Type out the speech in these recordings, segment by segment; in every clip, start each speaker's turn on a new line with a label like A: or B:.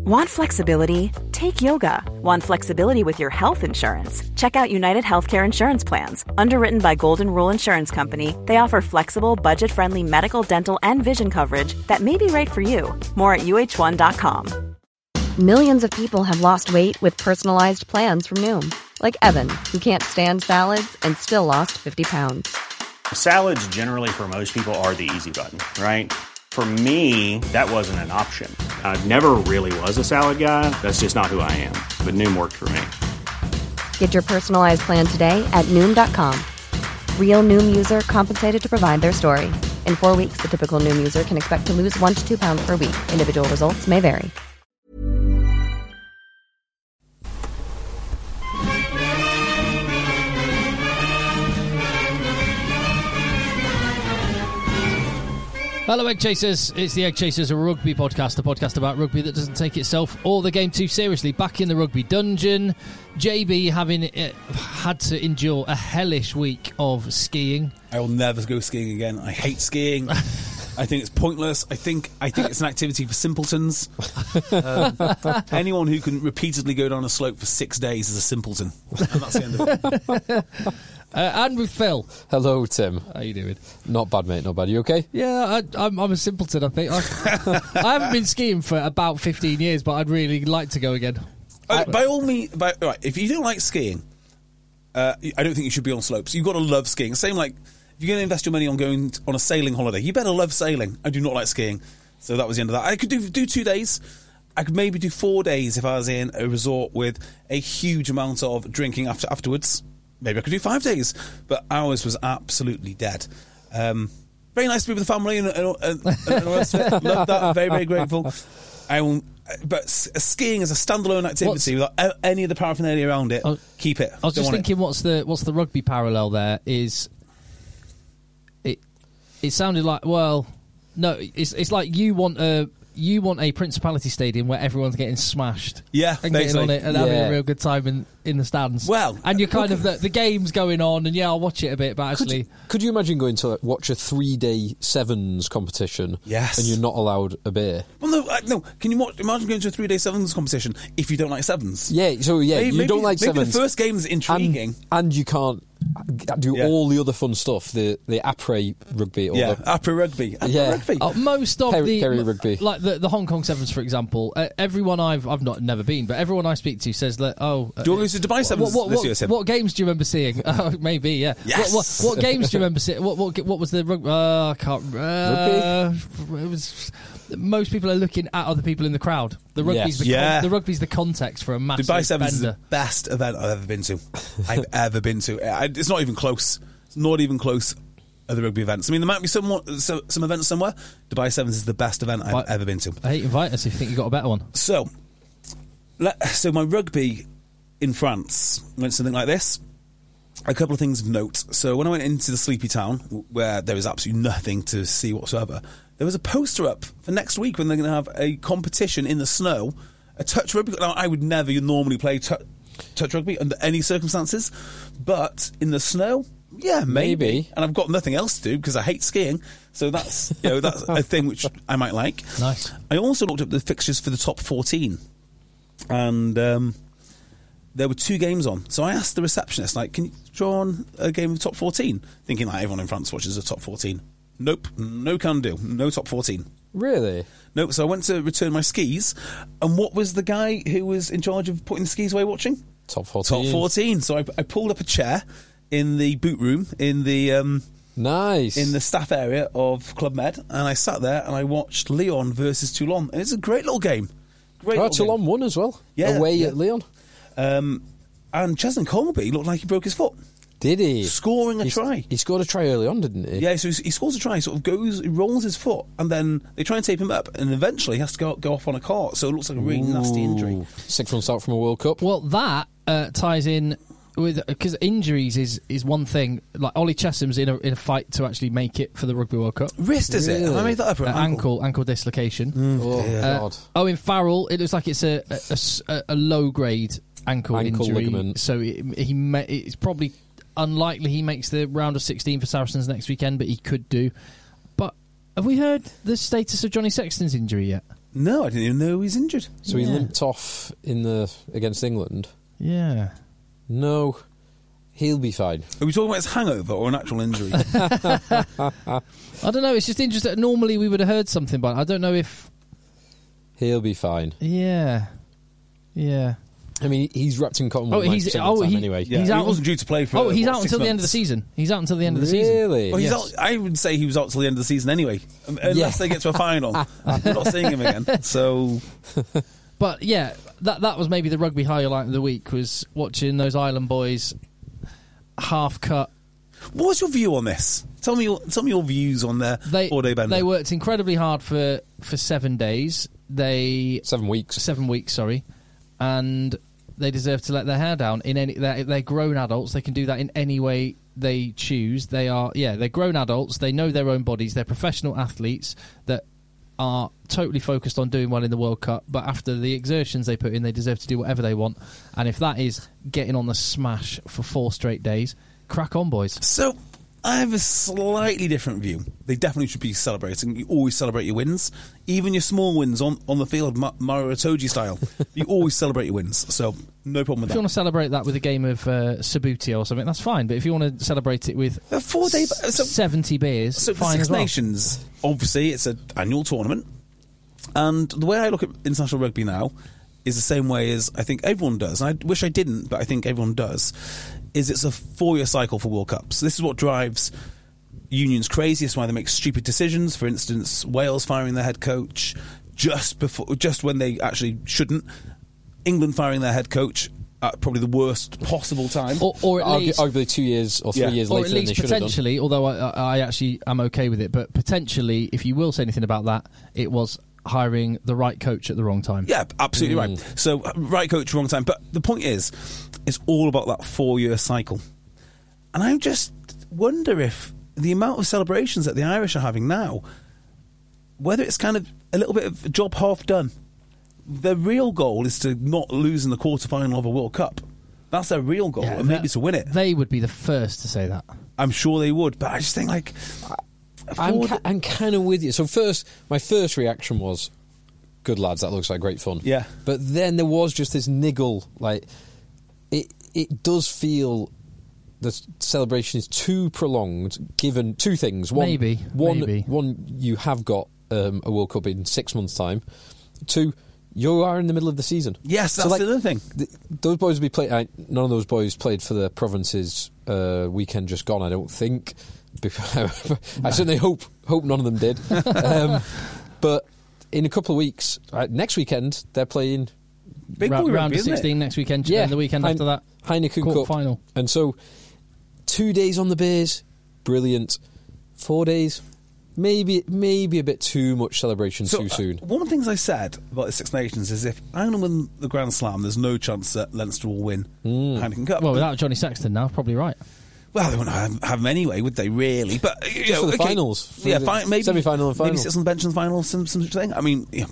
A: Want flexibility? Take yoga. Want flexibility with your health insurance? Check out United Healthcare Insurance Plans. Underwritten by Golden Rule Insurance Company, they offer flexible, budget-friendly medical, dental, and vision coverage that may be right for you. More at uh1.com.
B: Millions of people have lost weight with personalized plans from Noom. Like Evan, who can't stand salads and still lost 50 pounds.
C: Salads generally for most people are the easy button, right? For me, that wasn't an option. I never really was a salad guy. That's just not who I am. But Noom worked for me.
B: Get your personalized plan today at Noom.com. Real Noom user compensated to provide their story. In 4 weeks, the typical Noom user can expect to lose 1 to 2 pounds per week. Individual results may vary.
D: Hello, Egg Chasers. It's the Egg Chasers, a rugby podcast, a podcast about rugby that doesn't take itself or the game too seriously. Back in the rugby dungeon, JB having had to endure a hellish week of skiing.
E: I will never go skiing again. I hate skiing. I think it's pointless. I think it's an activity for simpletons. Anyone who can repeatedly go down a slope for 6 days is a simpleton. And that's the end of it.
D: And with Phil.
F: Hello, Tim.
D: How you doing?
F: Not bad, mate. Not bad. You okay?
D: Yeah, I'm a simpleton, I think. I haven't been skiing for about 15 years, but I'd really like to go again.
E: By all means, right, if you don't like skiing, I don't think you should be on slopes. You've got to love skiing. Same like, if you're going to invest your money on going on a sailing holiday, you better love sailing. I do not like skiing. So that was the end of that. I could do 2 days. I could maybe do 4 days if I was in a resort with a huge amount of drinking afterwards. Maybe I could do 5 days, but ours was absolutely dead. Very nice to be with the family and all the rest of it. Love that. Very, very grateful. But skiing as a standalone activity without any of the paraphernalia around it, keep it.
D: I was just thinking, what's the rugby parallel there? Is it sounded like, well, no, it's like you want a Principality stadium where everyone's getting smashed, and getting on it and having a real good time in the stands.
E: Well,
D: and you're kind of the game's going on, and I'll watch it a bit. But actually,
F: could you imagine going to watch a 3-day sevens competition?
E: Yes,
F: and you're not allowed a beer.
E: Well, no. Can you imagine going to a 3-day sevens competition if you don't like sevens?
F: Yeah. So you don't like sevens.
E: Maybe the first game's intriguing,
F: and you can't do all the other fun stuff. The après rugby, or
E: après rugby.
D: Most of
F: Perry rugby,
D: like the Hong Kong Sevens, for example. Everyone I've never been, but everyone I speak to says that.
E: Do you want to go to Dubai Sevens this year, Tim?
D: What games do you remember seeing? Maybe, yeah.
E: Yes.
D: What games do you remember seeing? What was the rugby? I can't. Rugby. It was. Most people are looking at other people in the crowd. The rugby's the rugby's the context for a massive
E: Dubai Sevens is
D: bender.
E: the best event I've ever been to. It's not even close. It's not even close. Other rugby events. I mean, there might be some events somewhere. Dubai Sevens is the best event I've ever been to.
D: Hey, invite us if you think you got a better one.
E: So my rugby in France went something like this. A couple of things of note. So when I went into the sleepy town, where there was absolutely nothing to see whatsoever, there was a poster up for next week when they're going to have a competition in the snow, a touch rugby. Now, I would never normally play touch rugby under any circumstances, but in the snow, yeah, maybe. And I've got nothing else to do because I hate skiing, so that's that's a thing which I might like.
D: Nice.
E: I also looked up the fixtures for the top 14, and there were 2 games on. So I asked the receptionist, like, can you draw on a game of top 14? Thinking like everyone in France watches the top 14. Nope, no can do. No top 14.
F: Really?
E: Nope. So I went to return my skis, and what was the guy who was in charge of putting the skis away watching?
F: Top 14.
E: Top 14. So I pulled up a chair in the boot room in the
F: nice
E: in the staff area of Club Med, and I sat there and I watched Lyon versus Toulon, and it's a great little game.
F: Toulon won as well. Away at Lyon.
E: And Cheslin Colby looked like he broke his foot.
F: Did he?
E: Scoring a try.
F: He scored a try early on, didn't he?
E: Yeah, so he scores a try, sort of he rolls his foot, and then they try and tape him up, and eventually he has to go off on a cart, so it looks like a really nasty injury.
F: 6 months out from a World Cup.
D: Well, that ties in with, because injuries is one thing. Like Ollie Chesham's in a fight to actually make it for the Rugby World Cup.
E: Wrist, is it? Have I made that up?
D: Ankle dislocation.
E: God.
D: Owen Farrell, it looks like it's a low grade ankle injury.
F: Ligament.
D: So it's probably unlikely he makes the round of 16 for Saracens next weekend, but he could do. But have we heard the status of Johnny Sexton's injury yet?
E: No, I didn't even know he was injured.
F: So he limped off against England.
D: Yeah.
F: No, he'll be fine.
E: Are we talking about his hangover or an actual injury?
D: I don't know. It's just interesting. Normally we would have heard something, but I don't know if...
F: He'll be fine.
D: Yeah.
F: I mean, he's wrapped in cotton wool 90% of the time anyway.
E: Yeah,
D: He's
E: he
D: out.
E: wasn't due to play for.
D: He's
E: what,
D: out
E: 6
D: until the end of the
E: months?
D: season. He's out until the end of the season.
F: Really?
E: Well, he's
D: Yes.
E: out, I would say he was out till the end of the season anyway, unless they get to a final. I'm not seeing him again. So,
D: But yeah, that was maybe the rugby highlight of the week, was watching those Ireland boys half cut.
E: what was your view on this? Tell me your views on their 4-day bender.
D: They worked incredibly hard for 7 days.
F: 7 weeks.
D: 7 weeks, sorry, and they deserve to let their hair down. They're grown adults. They can do that in any way they choose. They're grown adults. They know their own bodies. They're professional athletes that are totally focused on doing well in the World Cup. But after the exertions they put in, they deserve to do whatever they want. And if that is getting on the smash for 4 straight days, crack on, boys.
E: So, I have a slightly different view. They definitely should be celebrating. You always celebrate your wins, even your small wins on the field, Mario Itoje style. You always celebrate your wins, so no problem with
D: If you
E: that.
D: want to celebrate that with a game of Subbuteo or something, that's fine. But if you want to celebrate it with
E: A 4-day...
D: 70 beers,
E: So for
D: fine
E: Six
D: as well.
E: Nations, obviously, it's an annual tournament. And the way I look at international rugby now is the same way as I think everyone does. And I wish I didn't, but I think everyone does. Is it's a 4-year cycle for World Cups. This is what drives unions crazy. It's why they make stupid decisions. For instance, Wales firing their head coach just when they actually shouldn't. England firing their head coach at probably the worst possible time.
D: Or at least...
F: Arguably 2 years or 3 years
D: Or
F: later
D: at
F: than they
D: least
F: should have done.
D: potentially, although I actually am okay with it, but potentially, if you will say anything about that, it was hiring the right coach at the wrong time.
E: Yeah, absolutely right. So, right coach, wrong time. But the point is, it's all about that 4-year cycle. And I just wonder if the amount of celebrations that the Irish are having now, whether it's kind of a little bit of a job half done. Their real goal is to not lose in the quarterfinal of a World Cup. That's their real goal, and maybe to win it.
D: They would be the first to say that.
E: I'm sure they would, but I just think, like...
F: I'm kind of with you. So my first reaction was, good lads, that looks like great fun.
E: Yeah.
F: But then there was just this niggle, like, it does feel the celebration is too prolonged, given two things. One,
D: Maybe.
F: One, you have got a World Cup in 6 months' time. 2, you are in the middle of the season.
E: Yes, that's the other thing.
F: Those boys will be playing. None of those boys played for the provinces weekend just gone, I don't think. I certainly hope none of them did. But in a couple of weeks, next weekend, they're playing
E: Big boy
D: round
E: rugby,
D: of
E: isn't
D: 16
E: it?
D: next weekend,
F: Yeah,
D: and the weekend after that,
F: Heineken
D: quarter
F: Cup
D: final.
F: And so 2 days on the beers, brilliant. 4 days, maybe a bit too much celebration too soon.
E: One of the things I said about the Six Nations is if Ireland win the Grand Slam, there's no chance that Leinster will win Heineken Cup.
D: Well, without Johnny Sexton now, probably right.
E: Well, they wouldn't have him anyway, would they? Really? But
F: Just for the finals, for
E: yeah,
F: the
E: maybe
F: semi-final and final.
E: Maybe sit on the bench in the final, some such thing. I mean, yeah.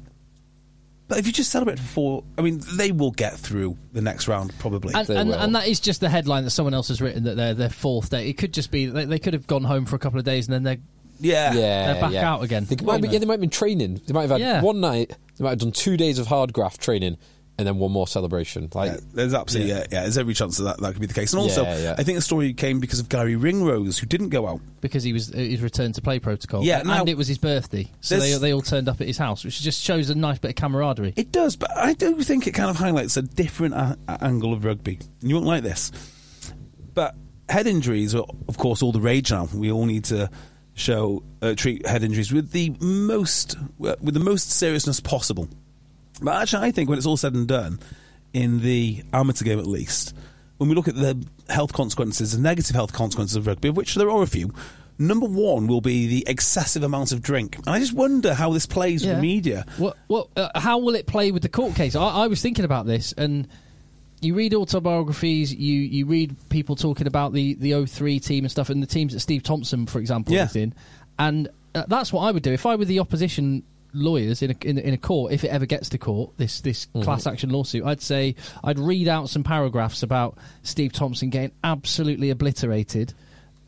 E: But if you just celebrate for 4, I mean, they will get through the next round probably.
D: And that is just the headline that someone else has written, that they're their 4th day. It could just be they could have gone home for a couple of days and then they're
E: yeah,
D: back out again.
F: They might have been training. They might have had one night. They might have done 2 days of hard graft training, and then one more celebration.
E: There's absolutely there's every chance that could be the case. And also, I think the story came because of Gary Ringrose, who didn't go out
D: because he was his return to play protocol.
E: Yeah,
D: and it was his birthday, so they all turned up at his house, which just shows a nice bit of camaraderie.
E: It does, but I do think it kind of highlights a different angle of rugby. And you won't like this, but head injuries are, of course, all the rage now. We all need to treat head injuries with the most seriousness possible. But actually, I think when it's all said and done, in the amateur game at least, when we look at the health consequences, the negative health consequences of rugby, of which there are a few, number one will be the excessive amount of drink. And I just wonder how this plays with the media.
D: How will it play with the court case? I was thinking about this, and you read autobiographies, you read people talking about the 03 team and stuff, and the teams that Steve Thompson, for example, was in. And that's what I would do. If I were the opposition lawyers in a court, if it ever gets to court, this class action lawsuit, I'd read out some paragraphs about Steve Thompson getting absolutely obliterated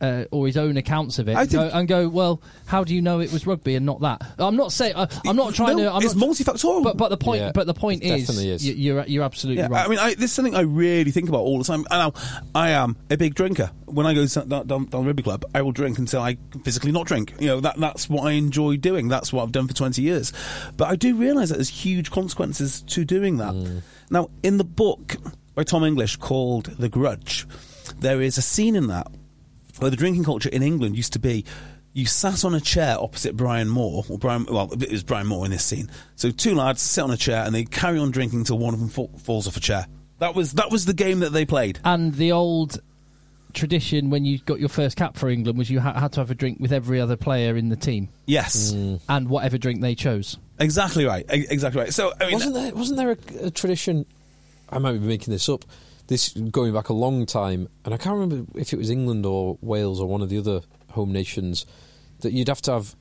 D: or his own accounts of it,
E: I think-
D: and go, well, how do you know it was rugby and not that? I'm not saying I'm not trying to. I'm
E: it's
D: not,
E: multifactorial.
D: but the point,
F: Yeah,
D: but the point
F: it definitely
D: is,
F: is.
D: you're absolutely
E: Yeah,
D: right.
E: I mean, this is something I really think about all the time. And I am a big drinker. When I go down the rugby club, I will drink until I can physically not drink. That's what I enjoy doing. That's what I've done for 20 years. But I do realise that there's huge consequences to doing that. Now, in the book by Tom English called The Grudge, there is a scene in that where the drinking culture in England used to be, you sat on a chair opposite Brian Moore, it was Brian Moore in this scene. So two lads sit on a chair and they carry on drinking until one of them falls off a chair. That was the game that they played.
D: And the old tradition when you got your first cap for England was you had to have a drink with every other player in the team,
E: Yes,
D: and whatever drink they chose.
E: exactly right. Exactly right. So I mean,
F: wasn't there a tradition? I might be making this up. This going back a long time, and I can't remember if it was England or Wales or one of the other home nations, that you'd have to have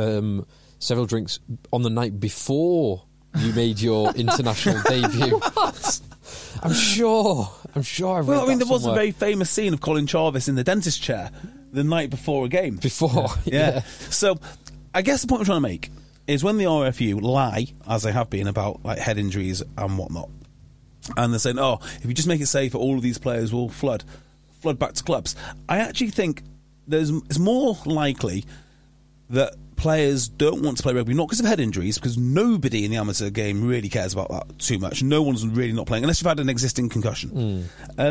F: several drinks on the night before you made your international debut.
D: What?
F: I'm sure I've read
E: Well, I mean,
F: that
E: there was a
F: somewhere.
E: very famous scene of Colin Jarvis in the dentist chair the night before a game.
F: Before,
E: Yeah. So, I guess the point I'm trying to make is when the RFU lie, as they have been, about like head injuries and whatnot, and they're saying, "Oh, if you just make it safer, all of these players will flood back to clubs." I actually think it's more likely that players don't want to play rugby, not because of head injuries, because nobody in the amateur game really cares about that too much. No one's really not playing, unless you've had an existing concussion.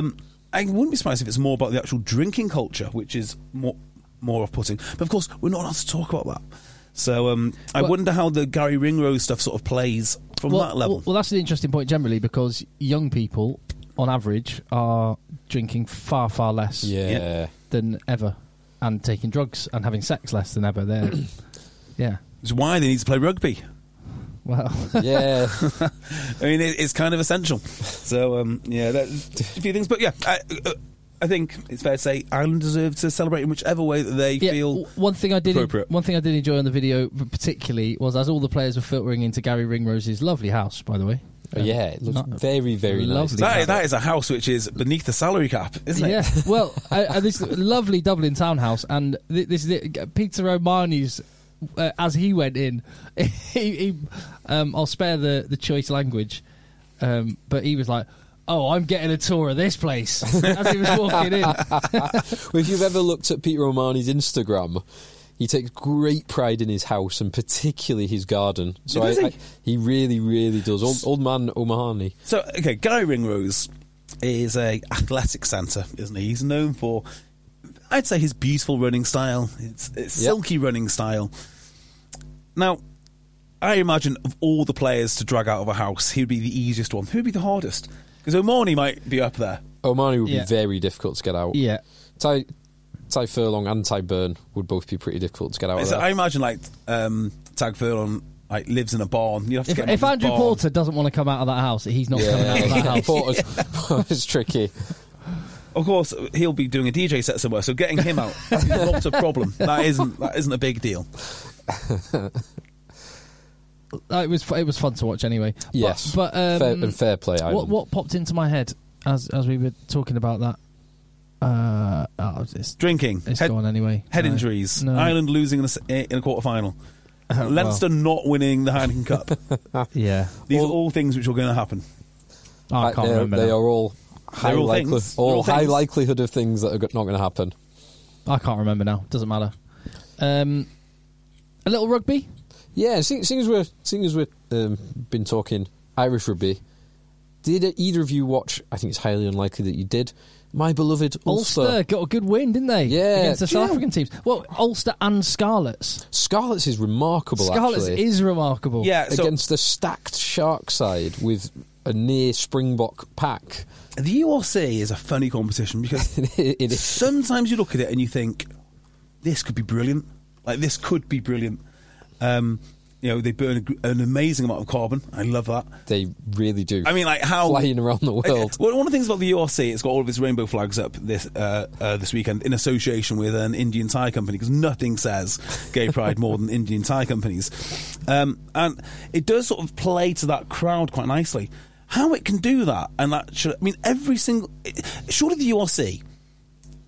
E: I wouldn't be surprised if it's more about the actual drinking culture, which is more off-putting. But of course, we're not allowed to talk about that. So I wonder how the Gary Ringrose stuff sort of plays from that level.
D: Well, that's an interesting point generally, because young people, on average, are drinking far, far less
F: Yeah.
D: than ever, and taking drugs and having sex less than ever. They're, yeah.
E: It's why they need to play rugby.
D: Well,
F: Yeah.
E: I mean, it's kind of essential. So, that's a few things. But yeah, I think it's fair to say Ireland deserve to celebrate in whichever way that they feel
D: one thing I did
E: appropriate.
D: enjoy on the video particularly was as all the players were filtering into Gary Ringrose's lovely house, by the way.
F: Yeah, it looks very, very nice.
D: Lovely.
E: That is a house which is beneath the salary cap, isn't it?
D: Yeah, well, this lovely Dublin townhouse, and this is it. Peter O'Mahony's, as he went in, I'll spare the choice language, but he was like, "Oh, I'm getting a tour of this place," as he was walking in.
F: Well, if you've ever looked at Peter O'Mahony's Instagram, he takes great pride in his house and particularly his garden. So
E: Does he?
F: he really, really does. Old man O'Mahony.
E: So, okay, Gary Ringrose is a athletic centre, isn't he? He's known for, I'd say, his beautiful running style, it's silky running style. Now, I imagine of all the players to drag out of a house, he would be the easiest one. Who would be the hardest? Because O'Mahony might be up there.
F: O'Mahony would
D: Yeah.
F: be very difficult to get out.
D: Yeah.
F: Ty Furlong and Ty Byrne would both be pretty difficult to get out of
E: So
F: there.
E: I imagine Tag Furlong lives in a barn. You have to get him
D: If
E: out of
D: Andrew
E: his barn.
D: Porter doesn't want to come out of that house, he's not coming out of that house.
F: Porter's tricky.
E: Of course, he'll be doing a DJ set somewhere, so getting him out is not a problem. That isn't a big deal.
D: It was fun to watch anyway.
F: Yes,
D: but
F: fair play. Ireland.
D: what popped into my head as we were talking about that? It's
E: Drinking,
D: gone anyway.
E: head
D: No.
E: injuries,
D: No.
E: Ireland losing in a quarter-final, Leinster not winning the Heineken Cup.
D: Yeah,
E: These are all things which are going to happen.
D: I can't remember.
F: They
D: now.
F: are all high
E: all
F: likelihood,
E: things. They're all
F: high
E: things.
F: likelihood of things that are not going to happen.
D: I can't remember now. Doesn't matter. A little rugby.
F: Yeah, seeing as we've been talking Irish rugby, did either of you watch? I think it's highly unlikely that you did. My beloved
D: Ulster got a good win, didn't they?
F: Yeah.
D: Against the South
F: Yeah.
D: African teams. Well, Ulster and Scarlets.
F: Scarlets is remarkable.
D: Scarlets
F: actually,
D: is remarkable.
E: Yeah, so
F: against the stacked Shark side with a near Springbok pack.
E: the URC is a funny competition because
F: It is.
E: sometimes you look at it and you think, this could be brilliant. Like, this could be brilliant. They burn an amazing amount of carbon. I love that.
F: They really do.
E: I mean, like, how...
F: flying around the world.
E: Well, one of the things about the URC, it's got all of its rainbow flags up this weekend in association with an Indian Thai company, because nothing says gay pride more than Indian Thai companies. And it does sort of play to that crowd quite nicely. How it can do that, and that should... I mean, surely the URC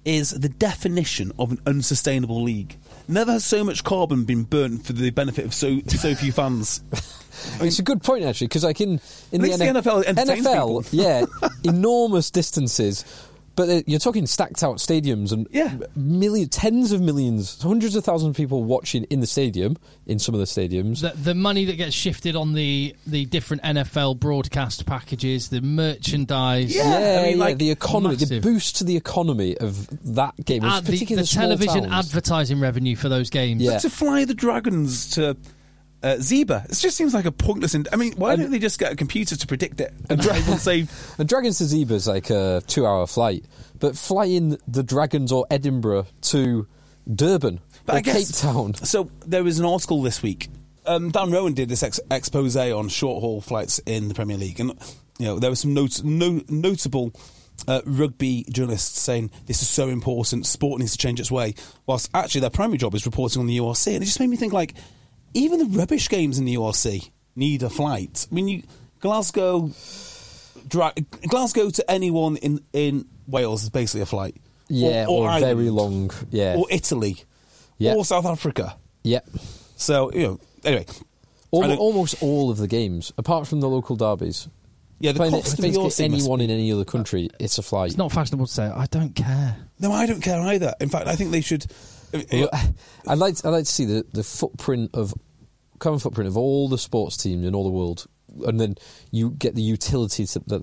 E: is the definition of an unsustainable league. Never has so much carbon been burnt for the benefit of so few fans.
F: I mean, it's a good point, actually, because like in the
E: NFL entertains people.
F: yeah, enormous distances. But you're talking stacked out stadiums and tens of millions, hundreds of thousands of people watching in the stadium, in some of the stadiums.
D: The money that gets shifted on the different NFL broadcast packages, the merchandise.
F: The economy,
D: massive.
F: the boost to the economy of that game.
D: The television advertising revenue for those games.
F: Yeah.
E: But to fly the Dragons to Zebra, it just seems like a pointless. Why don't they just get a computer to predict it and save?
F: And Dragons to Zebra is like a 2-hour flight, but flying the Dragons or Edinburgh to Durban or Cape Town.
E: So there was an article this week. Dan Rowan did this expose on short haul flights in the Premier League, and there were some notable rugby journalists saying this is so important, sport needs to change its way, whilst actually their primary job is reporting on the URC, and it just made me think like. Even the rubbish games in the URC need a flight. I mean, Glasgow to anyone in Wales is basically a flight.
F: Yeah, or
E: Ireland,
F: very long. Yeah,
E: or Italy, or South Africa.
F: Yeah.
E: So anyway,
F: almost all of the games, apart from the local derbies.
E: Yeah, the cost of the URC
F: anyone in any other country, it's a flight.
D: It's not fashionable to say I don't care.
E: No, I don't care either. In fact, I think they should.
F: I'd like to see the carbon footprint of all the sports teams in all the world, and then you get the utility that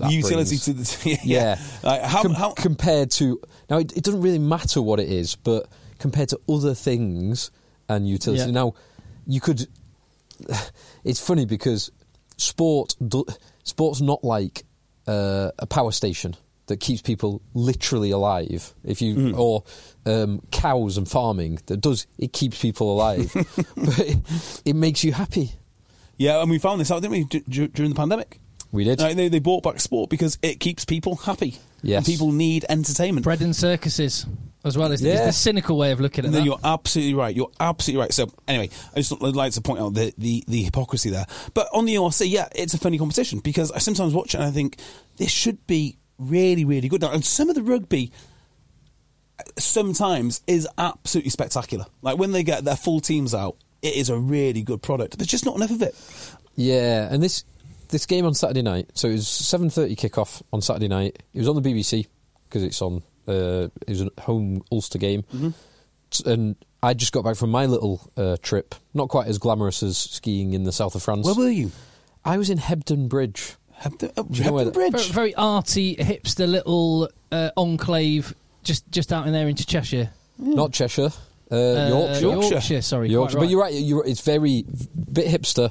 F: brings. Compared to now, it doesn't really matter what it is, but compared to other things and utility. Now, you could. It's funny because sport's not like a power station that keeps people literally alive. Or cows and farming, it keeps people alive, but it makes you happy.
E: Yeah, and we found this out, didn't we, during the pandemic?
F: We did.
E: They brought back sport because it keeps people happy.
F: Yes.
E: And people need entertainment.
D: Bread and circuses, as well as the cynical way of looking at that.
E: You're absolutely right. So anyway, I just would like to point out the hypocrisy there. But on the URC, it's a funny competition because I sometimes watch it and I think this should be really, really good. Now, and some of the rugby sometimes is absolutely spectacular. Like when they get their full teams out, it is a really good product. There's just not enough of it.
F: Yeah, and this game on Saturday night, so it was 7:30 kickoff on Saturday night. It was on the BBC because it's on. It was a home Ulster game, and I just got back from my little trip. Not quite as glamorous as skiing in the south of France.
E: Where were you?
F: I was in Hebden Bridge.
E: Hebden Bridge.
D: Very arty, hipster little enclave just out in there into Cheshire.
F: Not Cheshire. Yorkshire.
D: Sorry,
F: Yorkshire.
D: Right.
F: But you're right. It's very bit hipster.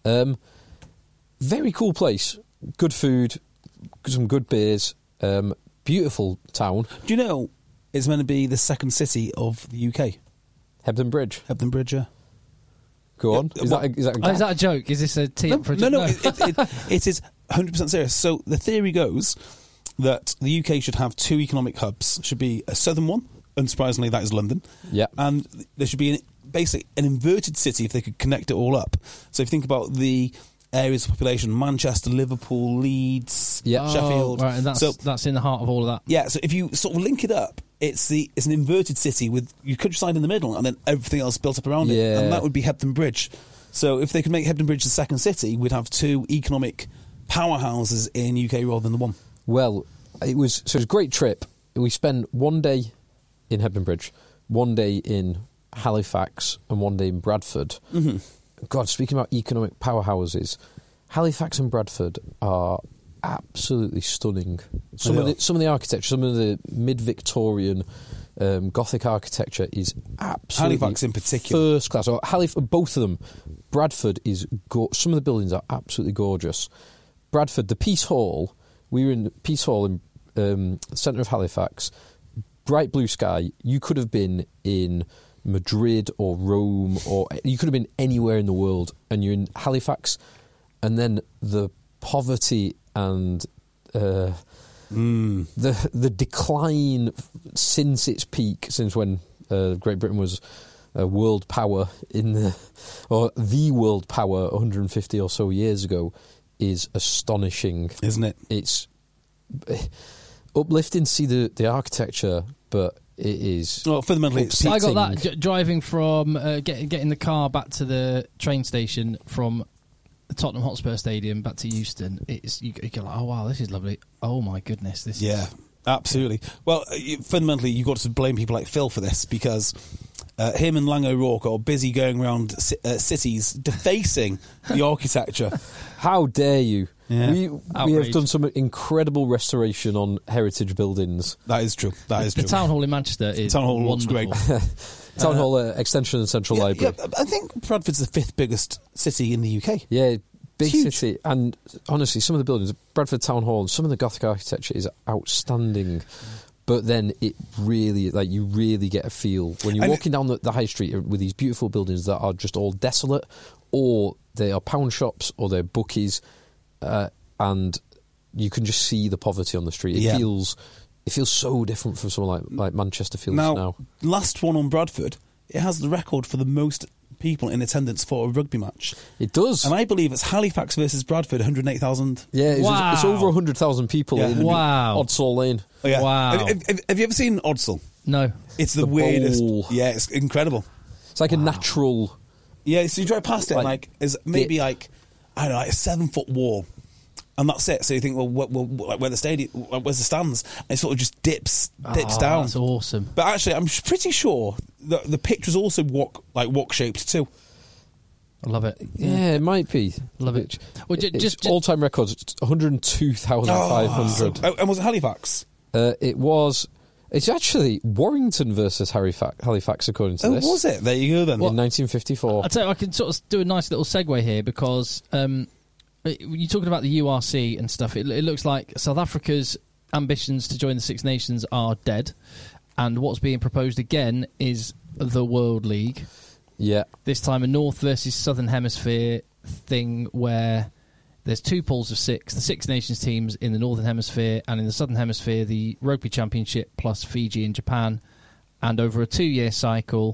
F: Very cool place. Good food. Some good beers. Beautiful town.
E: Do you know it's meant to be the second city of the UK?
F: Hebden Bridge.
E: Hebden Bridge, yeah.
F: Go on. Is that
D: a joke? Is this a tee up for a joke?
E: No. It is 100% serious. So the theory goes that the UK should have two economic hubs. Should be a southern one. Unsurprisingly, that is London.
F: Yeah.
E: And there should be basically an inverted city if they could connect it all up. So if you think about the areas of population, Manchester, Liverpool, Leeds, Sheffield.
D: Right, and that's in the heart of all of that.
E: Yeah, so if you sort of link it up, it's an inverted city with your countryside in the middle and then everything else built up around it. And that would be Hebden Bridge. So if they could make Hebden Bridge the second city, we'd have two economic powerhouses in UK rather than the one.
F: Well, it was a great trip. We spent one day in Hebden Bridge, one day in Halifax and one day in Bradford. Mm-hmm. God, speaking about economic powerhouses, Halifax and Bradford are absolutely stunning. Some of the architecture, some of the mid-Victorian Gothic architecture is absolutely
E: Halifax in particular,
F: first class. Both of them. Bradford is some of the buildings are absolutely gorgeous. Bradford, the Peace Hall. We were in Peace Hall in the centre of Halifax. Bright blue sky. You could have been in Madrid or Rome, or you could have been anywhere in the world, and you're in Halifax, and then the poverty and the decline since its peak, since when Great Britain was a world power the world power 150 or so years ago, is astonishing,
E: isn't it?
F: It's uplifting to see the architecture, but It is.
E: Well, fundamentally, it's
D: I got that driving from getting the car back to the train station from the Tottenham Hotspur Stadium back to Euston. It's you go like, oh wow, this is lovely. Oh my goodness, this.
E: Yeah, absolutely. Well, fundamentally, you've got to blame people like Phil for this because him and Lang O'Rourke are busy going around cities defacing the architecture.
F: How dare you?
E: Yeah.
F: We have done some incredible restoration on heritage buildings.
E: That is true. That is
D: The
E: true.
D: Town Hall in Manchester is
E: Town Hall looks
D: wonderful.
E: great.
F: Town Hall Extension and Central Library.
E: Yeah, I think Bradford's the 5th biggest city in the UK.
F: Yeah, big
E: Huge.
F: city. And honestly, some of the buildings, Bradford Town Hall, and some of the Gothic architecture is outstanding. But then it really, like, you really get a feel when you're walking down the high street with these beautiful buildings that are just all desolate, or they are pound shops, or they're bookies, and you can just see the poverty on the street. It feels so different from somewhere like Manchester feels now.
E: Last one on Bradford, it has the record for the most people in attendance for a rugby match.
F: It does.
E: And I believe it's Halifax versus Bradford, 108,000.
F: Yeah,
D: Wow.
F: it's over 100,000 people in
D: Wow.
F: Odsall Lane.
E: Oh, yeah.
D: Wow.
E: Have you ever seen Odsall?
D: No.
E: It's the
F: The
E: weirdest.
F: bowl.
E: Yeah, it's incredible.
F: It's like a natural...
E: Yeah, so you drive past it and
F: Like,
E: is maybe like a 7-foot wall. And that's it. So you think, well, where the stadium, where's the stands? And it sort of just dips down.
D: That's awesome.
E: But actually, I'm pretty sure that the pitch was also wok shaped too.
D: I love it.
F: Yeah, it might be.
D: Love it. Well,
F: It's all-time records. It's 102,500.
E: And was it Halifax?
F: It was... It's actually Warrington versus Halifax, according to this.
E: Was it? There you go then.
F: In 1954.
D: I'll tell you, I can sort of do a nice little segue here because you're talking about the URC and stuff. It looks like South Africa's ambitions to join the Six Nations are dead, and what's being proposed again is the World League.
F: Yeah.
D: This time a North versus Southern Hemisphere thing where there's 2 pools of 6. The Six Nations teams in the Northern Hemisphere, and in the Southern Hemisphere, the Rugby Championship plus Fiji and Japan. And over a 2-year cycle,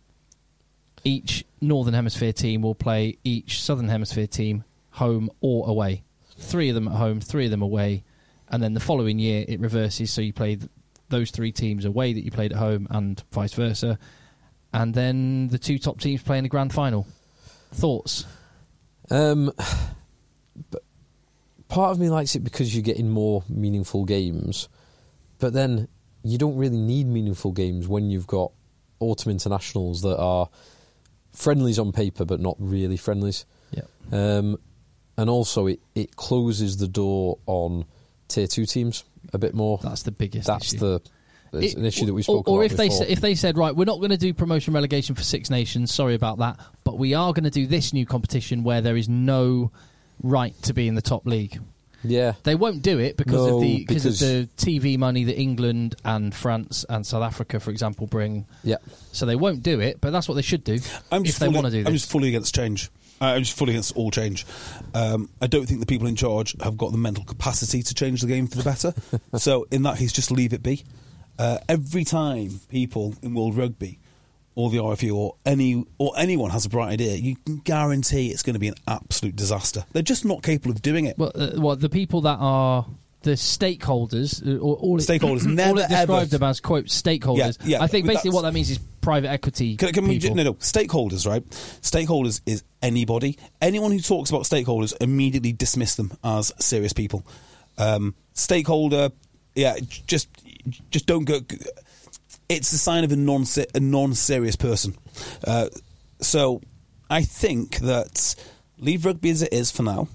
D: each Northern Hemisphere team will play each Southern Hemisphere team home or away. 3 of them at home, 3 of them away. And then the following year, it reverses, so you play those 3 teams away that you played at home and vice versa. And then the 2 top teams play in the grand final. Thoughts?
F: But part of me likes it because you're getting more meaningful games, but then you don't really need meaningful games when you've got autumn internationals that are friendlies on paper but not really friendlies.
D: Yeah.
F: And also it closes the door on tier 2 teams a bit more.
D: That's the biggest
F: That's
D: issue.
F: It's an issue that we spoke about
D: Or if
F: before.
D: if they said, right, we're not going to do promotion relegation for Six Nations, sorry about that, but we are going to do this new competition where there is no right to be in the top league.
F: Yeah.
D: They won't do it because
F: No,
D: of the
F: because
D: TV money that England and France and South Africa, for example, bring.
F: Yeah.
D: So they won't do it, but that's what they should do if they want to do this.
E: I'm just fully against change. I'm just fully against all change. I don't think the people in charge have got the mental capacity to change the game for the better. So in that case, just leave it be. Every time people in World Rugby or the RFU or anyone has a bright idea, you can guarantee it's going to be an absolute disaster. They're just not capable of doing it.
D: Well, the people that are the stakeholders,
E: Stakeholders,
D: all
E: never,
D: it described
E: ever.
D: them as, quote, stakeholders.
E: Yeah,
D: I think
E: but
D: basically
E: that's-
D: what that means is private equity
E: Can we
D: people.
E: no, stakeholders, right? Stakeholders is anybody. Anyone who talks about stakeholders, immediately dismiss them as serious people. Stakeholder, just don't go. It's a sign of a non-serious person. So I think that leave rugby as it is for now.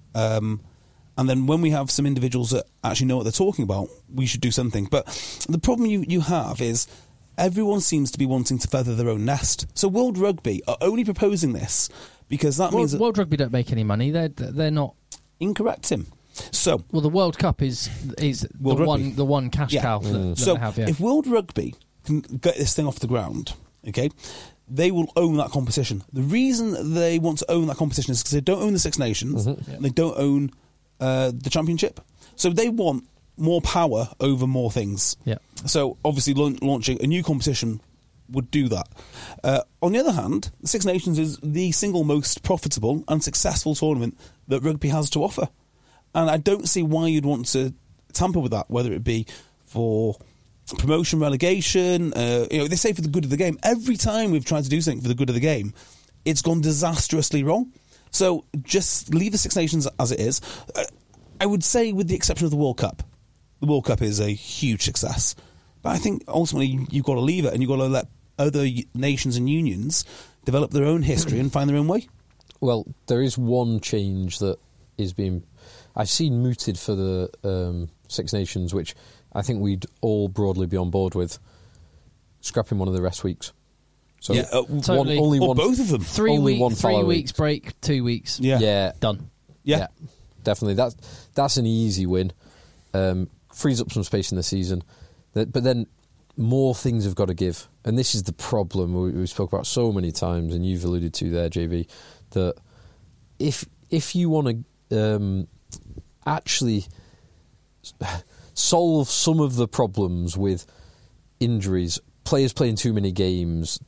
E: And then when we have some individuals that actually know what they're talking about, we should do something. But the problem you have is everyone seems to be wanting to feather their own nest. So World Rugby are only proposing this because that means that
D: World Rugby don't make any money. They're not.
E: incorrect, Tim. So
D: Well, the World Cup is
E: World Rugby.
D: the one cash cow that
E: so
D: they have. Yeah.
E: if World Rugby can get this thing off the ground, okay, they will own that competition. The reason they want to own that competition is because they don't own the Six Nations and they don't own the Championship. So they want more power over more things.
D: Yeah.
E: So obviously launching a new competition would do that. On the other hand, the Six Nations is the single most profitable and successful tournament that rugby has to offer. And I don't see why you'd want to tamper with that, whether it be for promotion, relegation. They say for the good of the game. Every time we've tried to do something for the good of the game, it's gone disastrously wrong. So just leave the Six Nations as it is. I would say, with the exception of the World Cup. The World Cup is a huge success. But I think ultimately you've got to leave it, and you've got to let other nations and unions develop their own history and find their own way.
F: Well, there is one change that is being... I've seen mooted for the Six Nations, which I think we'd all broadly be on board with, scrapping one of the rest weeks. So
D: totally.
F: only
E: or
F: one,
E: both of them.
D: 3 weeks, 3 weeks break, 2 weeks.
F: Yeah.
D: Done.
E: Yeah.
F: Definitely. That's an easy win. Frees up some space in the season. But then more things have got to give. And this is the problem we spoke about so many times, and you've alluded to there, JB, that if you want to actually solve some of the problems with injuries, players playing too many games,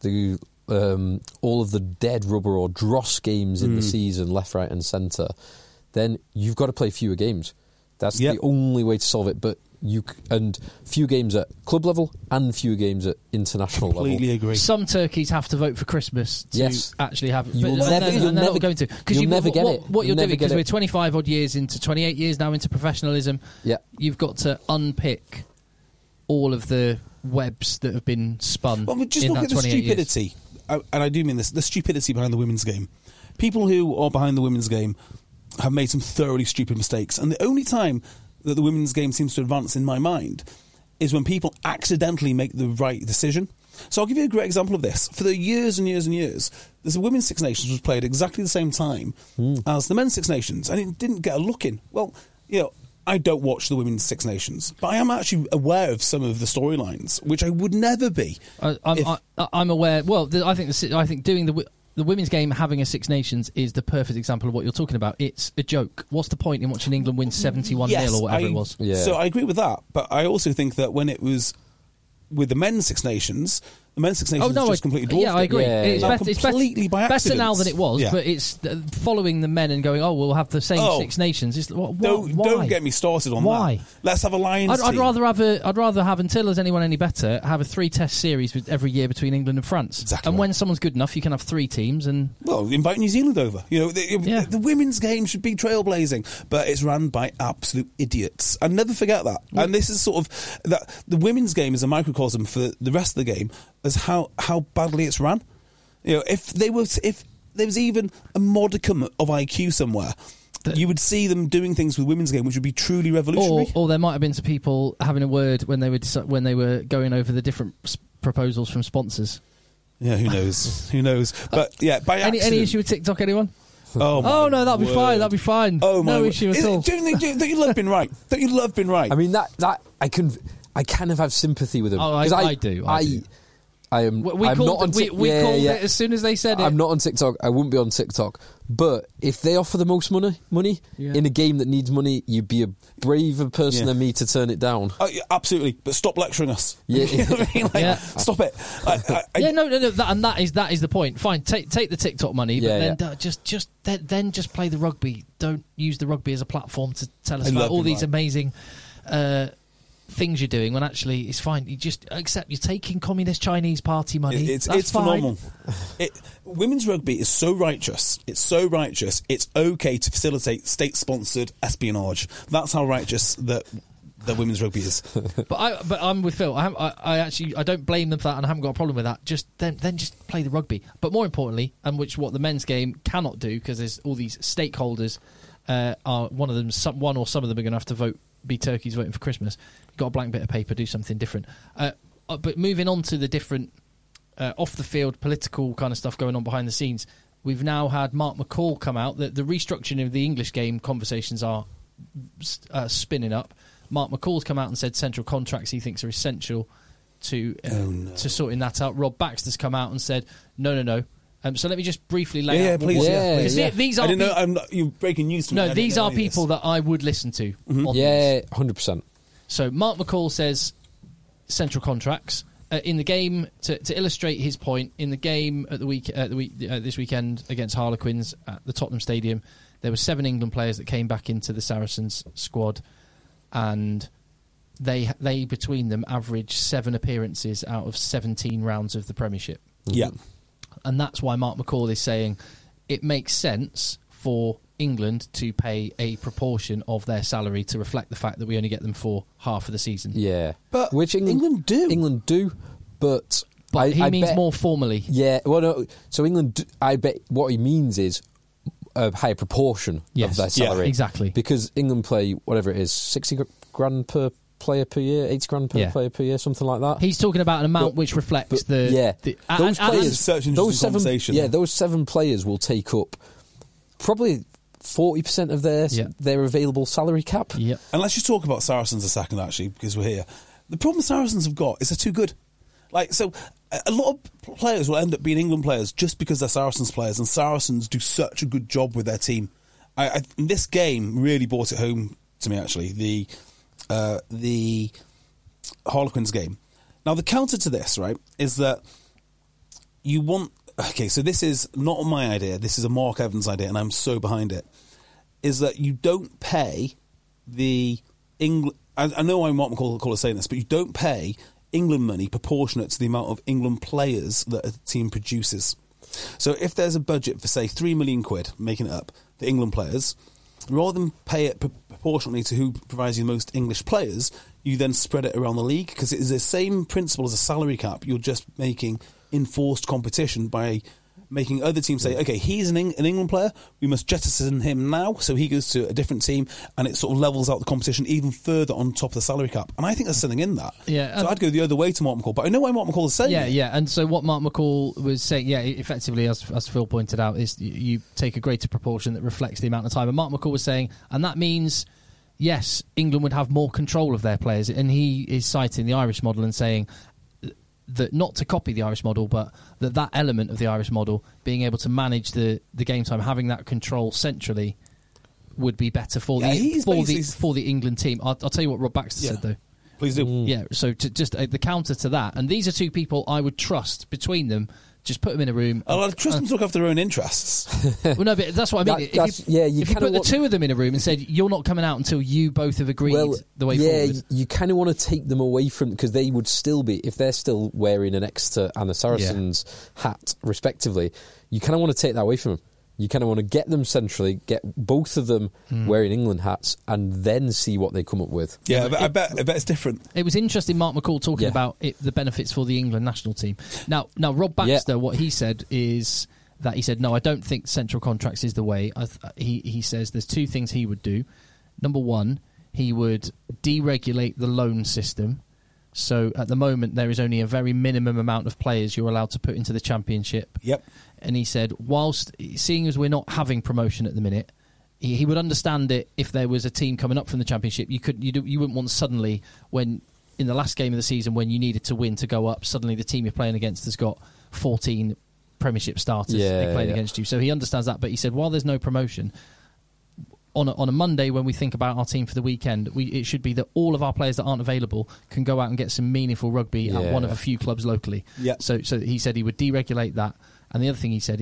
F: all of the dead rubber or dross games in the season, left, right and centre, then you've got to play fewer games. That's the only way to solve it. But and few games at club level and few games at international level.
E: Completely agree.
D: Some turkeys have to vote for Christmas to actually have it.
F: You'll
D: They're
F: never
D: not going to. Because
F: you'll never get it.
D: What you're
F: You'll
D: doing,
F: never get
D: because
F: it.
D: we're 25 odd years into 28 years now into professionalism, you've got to unpick all of the webs that have been spun.
E: Well, just
D: in
E: look
D: that
E: at the
D: 28 years.
E: stupidity, and I do mean this, the stupidity behind the women's game. People who are behind the women's game have made some thoroughly stupid mistakes, and the only time that the women's game seems to advance in my mind is when people accidentally make the right decision. So I'll give you a great example of this. For the years and years and years, the Women's Six Nations was played at exactly the same time as the Men's Six Nations, and it didn't get a look in. Well, I don't watch the Women's Six Nations, but I am actually aware of some of the storylines, which I would never be.
D: I'm aware. Well, I think doing the women's game, having a Six Nations, is the perfect example of what you're talking about. It's a joke. What's the point in watching England win 71-0 or whatever it was?
F: Yeah.
E: So I agree with that, but I also think that when it was with the Men's Six Nations, the Men's Six Nations just completely dwarfed it.
D: Yeah, I agree.
F: Yeah,
D: It's
E: completely by accident.
D: better now than it was,
E: Yeah.
D: but it's following the men and going, we'll have the same Six Nations. It's, why?
E: Don't get me started on
D: Why?
E: that. Let's have a Lions
D: I'd
E: team.
D: rather have, until there's anyone any better, have a 3-test series every year between England and France.
E: Exactly
D: and
E: right.
D: when someone's good enough, you can have 3 teams and...
E: Well, invite New Zealand over. The women's game should be trailblazing, but it's run by absolute idiots. And never forget that. And this is sort of that. The women's game is a microcosm for the rest of the game as how badly it's run. If there was even a modicum of IQ somewhere, you would see them doing things with women's game which would be truly revolutionary.
D: Or there might have been some people having a word when they were going over the different proposals from sponsors.
E: Yeah, who knows? Who knows? But yeah, by accident.
D: Any issue with TikTok, anyone?
E: Oh
D: no, that'll be fine. That'll be fine.
E: Oh my
D: no
E: word.
D: issue at all.
E: Don't you love being right? Don't you love being right?
F: I mean, that I kind of have sympathy with them.
D: Oh, I do.
F: I'm
D: We
F: not
D: called
F: on
D: it as soon as they said it.
F: I'm not on TikTok. I wouldn't be on TikTok. But if they offer the most money in a game that needs money, you'd be a braver person than me to turn it down.
E: Yeah, absolutely. But stop lecturing us.
F: Yeah.
E: You know what I mean? Stop it.
D: No. That is the point. Fine, take the TikTok money, but then just play the rugby. Don't use the rugby as a platform to tell us about all these amazing things you're doing when actually it's fine. You just accept you're taking Communist Chinese Party money.
E: It's
D: fine.
E: phenomenal. Women's rugby is so righteous. It's so righteous. It's okay to facilitate state-sponsored espionage. That's how righteous that women's rugby is.
D: But I'm with Phil. I don't blame them for that, and I haven't got a problem with that. Just then just play the rugby. But more importantly, and what the men's game cannot do, because there's all these stakeholders. One or some of them are going to have to vote. Be turkeys voting for Christmas. You've got a blank bit of paper, do something different. But moving on to the different off-the-field political kind of stuff going on behind the scenes, we've now had Mark McCall come out. The restructuring of the English game conversations are spinning up. Mark McCall's come out and said central contracts he thinks are essential to sorting that out. Rob Baxter's come out and said, no. So let me just briefly lay out.
E: Please.
D: These are
E: I didn't know. You're breaking news to me.
D: No, these are people that I would listen to.
E: Mm-hmm.
D: On
F: Yeah,
D: these.
F: 100%.
D: So Mark McCall says central contracts in the game to illustrate his point. In the game at this weekend against Harlequins at the Tottenham Stadium, there were 7 England players that came back into the Saracens squad, and they between them average 7 appearances out of 17 rounds of the Premiership.
E: Yeah.
D: And that's why Mark McCall is saying it makes sense for England to pay a proportion of their salary to reflect the fact that we only get them for half of the season.
F: Yeah.
E: But
F: which
E: England do.
F: England do, but
D: he means
F: bet,
D: more formally.
F: Yeah, well, no, so England, I bet what he means is a higher proportion of their salary.
D: Yeah, exactly.
F: Because England play, whatever it is, 60 grand per player per year, 80 grand per player per year, something like that.
D: He's talking about an amount which reflects
F: those players, those 7 players will take up probably 40% of their available salary cap.
D: Yep.
E: And let's just talk about Saracens a second, actually, because we're here. The problem Saracens have got is they're too good. Like, so a lot of players will end up being England players just because they're Saracens players, and Saracens do such a good job with their team. This game really brought it home to me, actually, the Harlequins game. Now, the counter to this, right, is that you want... Okay, so this is not my idea. This is a Mark Evans idea, and I'm so behind it. Is that you don't pay the England... I know why Mark McCall is saying this, but you don't pay England money proportionate to the amount of England players that a team produces. So if there's a budget for, say, 3 million quid, making it up, for England players, rather than pay it proportionately to who provides you the most English players, you then spread it around the league, because it is the same principle as a salary cap. You're just making enforced competition by making other teams say, okay, he's an England player, we must jettison him now, so he goes to a different team, and it sort of levels out the competition even further on top of the salary cap. And I think there's something in that.
D: Yeah,
E: so I'd go the other way to Mark McCall, but I know why Mark McCall is saying it.
D: Yeah, and so what Mark McCall was saying, effectively, as Phil pointed out, is you take a greater proportion that reflects the amount of time. And Mark McCall was saying, and that means, yes, England would have more control of their players, and he is citing the Irish model and saying that not to copy the Irish model, but that element of the Irish model, being able to manage the game time, having that control centrally, would be better for the England team. I'll tell you what Rob Baxter said, though.
E: Please do.
D: Yeah, so just the counter to that, and these are 2 people I would trust between them. Just put them in a room.
E: I'd trust them to look after their own interests.
D: Well, no, but that's what I mean. If you put the 2 of them in a room and said, you're not coming out until you both have agreed the way forward.
F: Yeah, you kind of want to take them away from... Because they would still be... If they're still wearing an Exeter and a Saracens hat, respectively, you kind of want to take that away from them. You kind of want to get them centrally, get both of them wearing England hats, and then see what they come up with.
E: Yeah, I bet it's different.
D: It was interesting, Mark McCall talking about the benefits for the England national team. Now Rob Baxter, what he said is that he said, no, I don't think central contracts is the way. He says there's 2 things he would do. Number 1, he would deregulate the loan system. So at the moment, there is only a very minimum amount of players you're allowed to put into the Championship.
E: Yep.
D: And he said, whilst seeing as we're not having promotion at the minute, he would understand it if there was a team coming up from the Championship. You wouldn't want suddenly, when in the last game of the season when you needed to win to go up, suddenly the team you're playing against has got 14 Premiership starters playing against you. So he understands that. But he said, while there's no promotion, on a Monday when we think about our team for the weekend, it should be that all of our players that aren't available can go out and get some meaningful rugby at one of a few clubs locally.
E: Yeah.
D: So he said he would deregulate that. And the other thing he said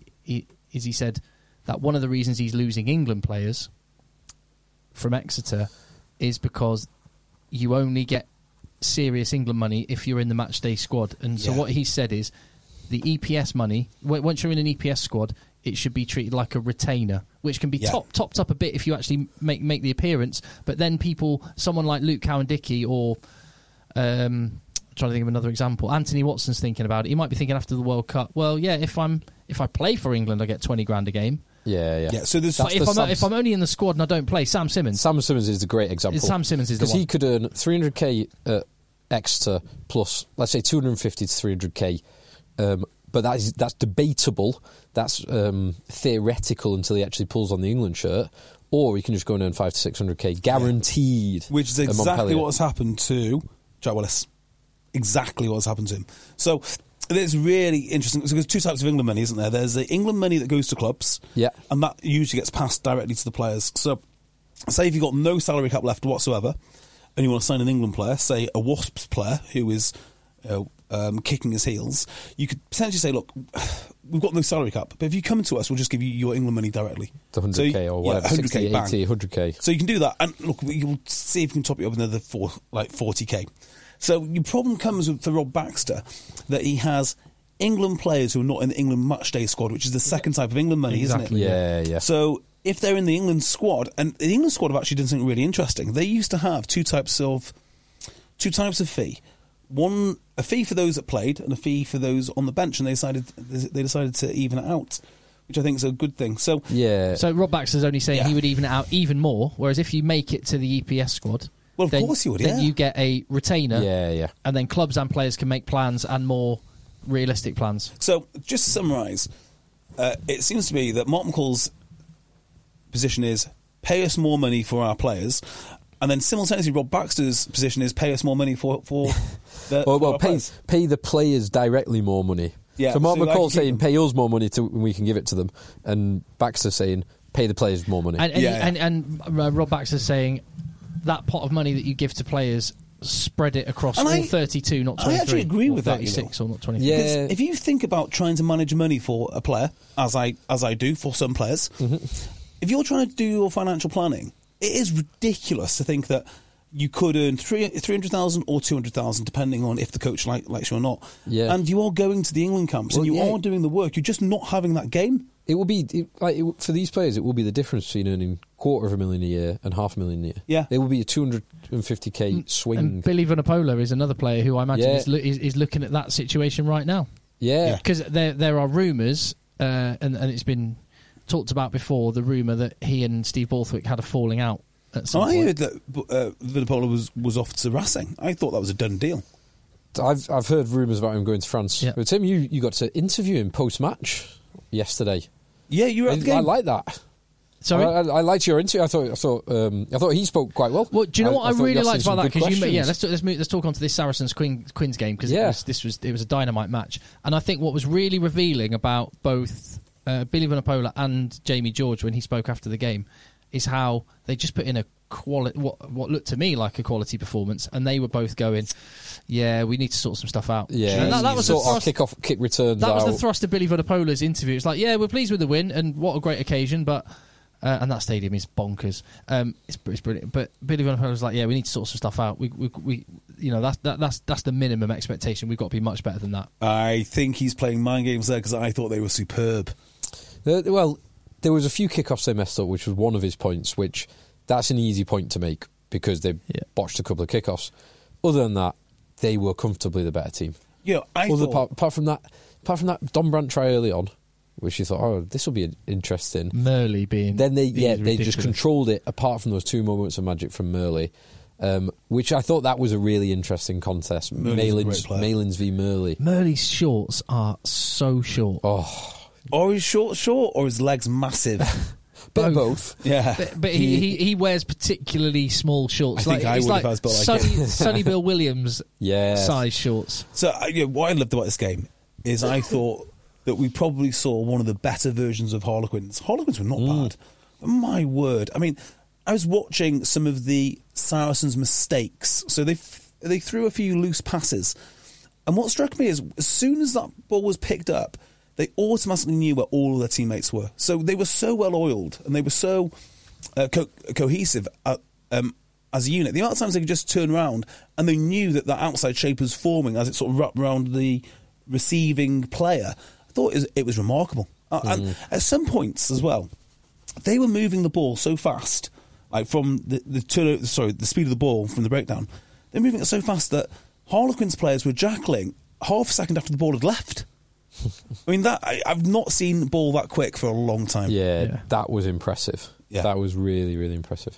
D: he said that one of the reasons he's losing England players from Exeter is because you only get serious England money if you're in the matchday squad. And so what he said is the EPS money, once you're in an EPS squad, it should be treated like a retainer, which can be topped up a bit if you actually make the appearance. But then someone like Luke Cowan-Dickie or... trying to think of another example. Anthony Watson's thinking about it. He might be thinking after the World Cup, well, yeah, if I play for England, I get 20 grand a game.
F: Yeah.
E: So
D: if I'm only in the squad and I don't play, Sam Simmons.
F: Sam Simmons is a great example.
D: Sam Simmons is the one.
F: Because he could earn 300k at Exeter plus, let's say, 250 to 300k. But that's debatable. That's theoretical until he actually pulls on the England shirt. Or he can just go and earn 500 to 600k, guaranteed.
E: Which is exactly what has happened to Jack Willis. Exactly what has happened to him. So it's really interesting. So there's 2 types of England money, isn't there? There's the England money that goes to clubs, and that usually gets passed directly to the players. So say if you've got no salary cap left whatsoever, and you want to sign an England player, say a Wasps player who is kicking his heels, you could potentially say, look, we've got no salary cap, but if you come to us, we'll just give you your England money directly.
F: The 100k or whatever, 60, 80, 100k.
E: So you can do that, and look, you'll see if you can top it up another 40k. So your problem comes for Rob Baxter that he has England players who are not in the England matchday squad, which is the second type of England money,
D: Exactly.
E: isn't it?
F: Yeah.
E: So if they're in the England squad, and the England squad have actually done something really interesting. They used to have two types of fee. One, a fee for those that played, and a fee for those on the bench, and they decided to even it out, which I think is a good thing. So
F: Yeah.
D: So Rob Baxter's only saying
E: Yeah.
D: he would even it out even more, whereas if you make it to the EPS squad,
E: Well, of
D: then,
E: course you would,
D: then
E: yeah.
D: you get a retainer,
F: Yeah.
D: and then clubs and players can make plans and more realistic plans.
E: So, just to summarise, it seems to be that Mark McCall's position is pay us more money for our players, and then simultaneously Rob Baxter's position is pay us more money for the
F: Well,
E: our players.
F: pay the players directly more money.
E: Yeah,
F: so Mark
E: so I can
F: McCall's
E: keep
F: saying
E: them.
F: pay us more money and we can give it to them, and Baxter's saying pay the players more money.
D: And Rob Baxter's saying that pot of money that you give to players, spread it across
E: And
D: all
E: I-
D: 32, not
E: I
D: 23.
E: actually agree
D: or
E: with that,
D: 36 or not 23.
F: Yeah.
E: Because if you think about trying to manage money for a player, as I do for some players, if you're trying to do your financial planning, it is ridiculous to think that you could earn 300,000 or 200,000, depending on if the coach likes you or not.
F: Yeah.
E: And you are going to the England camps, and you are doing the work. You're just not having that game.
F: It will be for these players. It will be the difference between earning $250,000 a year and $500,000 a year.
E: Yeah.
F: It will be a 250k swing.
D: And Billy Vunipola is another player who I imagine
F: Yeah.
D: is looking at that situation right now.
F: Yeah.
D: Because there are rumours, and it's been talked about before, the rumour that he and Steve Borthwick had a falling out at some
E: I
D: point.
E: heard that Vunipola was off to Racing. I thought that was a done deal.
F: I've heard rumours about him going to France.
D: Yeah.
F: But Tim, you got to interview him post match yesterday.
E: Yeah, you were at the game.
F: I like that.
D: Sorry?
F: I liked your interview. I thought he spoke quite well.
D: Well, do you know what I
F: thought
D: really
F: you asked him
D: liked
F: some
D: about that?
F: good questions.
D: Let's talk on to this Saracens Quins game, because
F: Yeah.
D: it was a dynamite match, and I think what was really revealing about both Billy Vunipola and Jamie George when he spoke after the game is how they just put in a quality, what looked to me like a quality performance, and they were both going, "Yeah, we need to sort some stuff out."
F: Yeah,
D: and that was the
F: sort
D: thrust.
F: our kick returns.
D: That was
F: out.
D: the thrust of Billy Vunipola's interview. It's like, yeah, we're pleased with the win, and what a great occasion, but. And that stadium is bonkers. It's brilliant. But Billy Vunipola was like, "Yeah, we need to sort some stuff out. We that's the minimum expectation. We've got to be much better than that."
E: I think he's playing mind games there, because I thought they were superb.
F: Well, there was a few kickoffs they messed up, which was one of his points. Which that's an easy point to make because they botched a couple of kickoffs. Other than that, they were comfortably the better team.
E: Yeah,
F: Apart from that Don Brandt try early on, which you thought, oh, this will be interesting.
D: Murley being
F: Then they
D: ridiculous.
F: just controlled it. Apart from those two moments of magic from Murley, which I thought that was a really interesting contest.
E: Murley's a great player.
F: Malins v Murley.
D: Murley's shorts are so short.
F: Oh,
E: Or his short, or his legs massive.
F: bit of both.
E: Yeah.
D: But he wears particularly small shorts.
E: I think I
D: it's
E: would
D: like
E: if I was built like
D: Sonny Bill Williams
F: Yes.
D: size shorts.
E: So what I loved about this game is I thought that we probably saw one of the better versions of Harlequins. Harlequins were not bad. My word. I mean, I was watching some of the Saracens' mistakes. So they threw a few loose passes. And what struck me is as soon as that ball was picked up, they automatically knew where all of their teammates were. So they were so well-oiled and they were so cohesive as a unit. The amount of times they could just turn around and they knew that that outside shape was forming as it sort of wrapped around the receiving player. I thought it was remarkable. And at some points as well, they were moving the ball so fast, like from the speed of the ball from the breakdown. They're moving it so fast that Harlequins players were jackling half a second after the ball had left. I mean, I've not seen the ball that quick for a long time.
F: Yeah, that was impressive.
E: Yeah.
F: That was really, really impressive.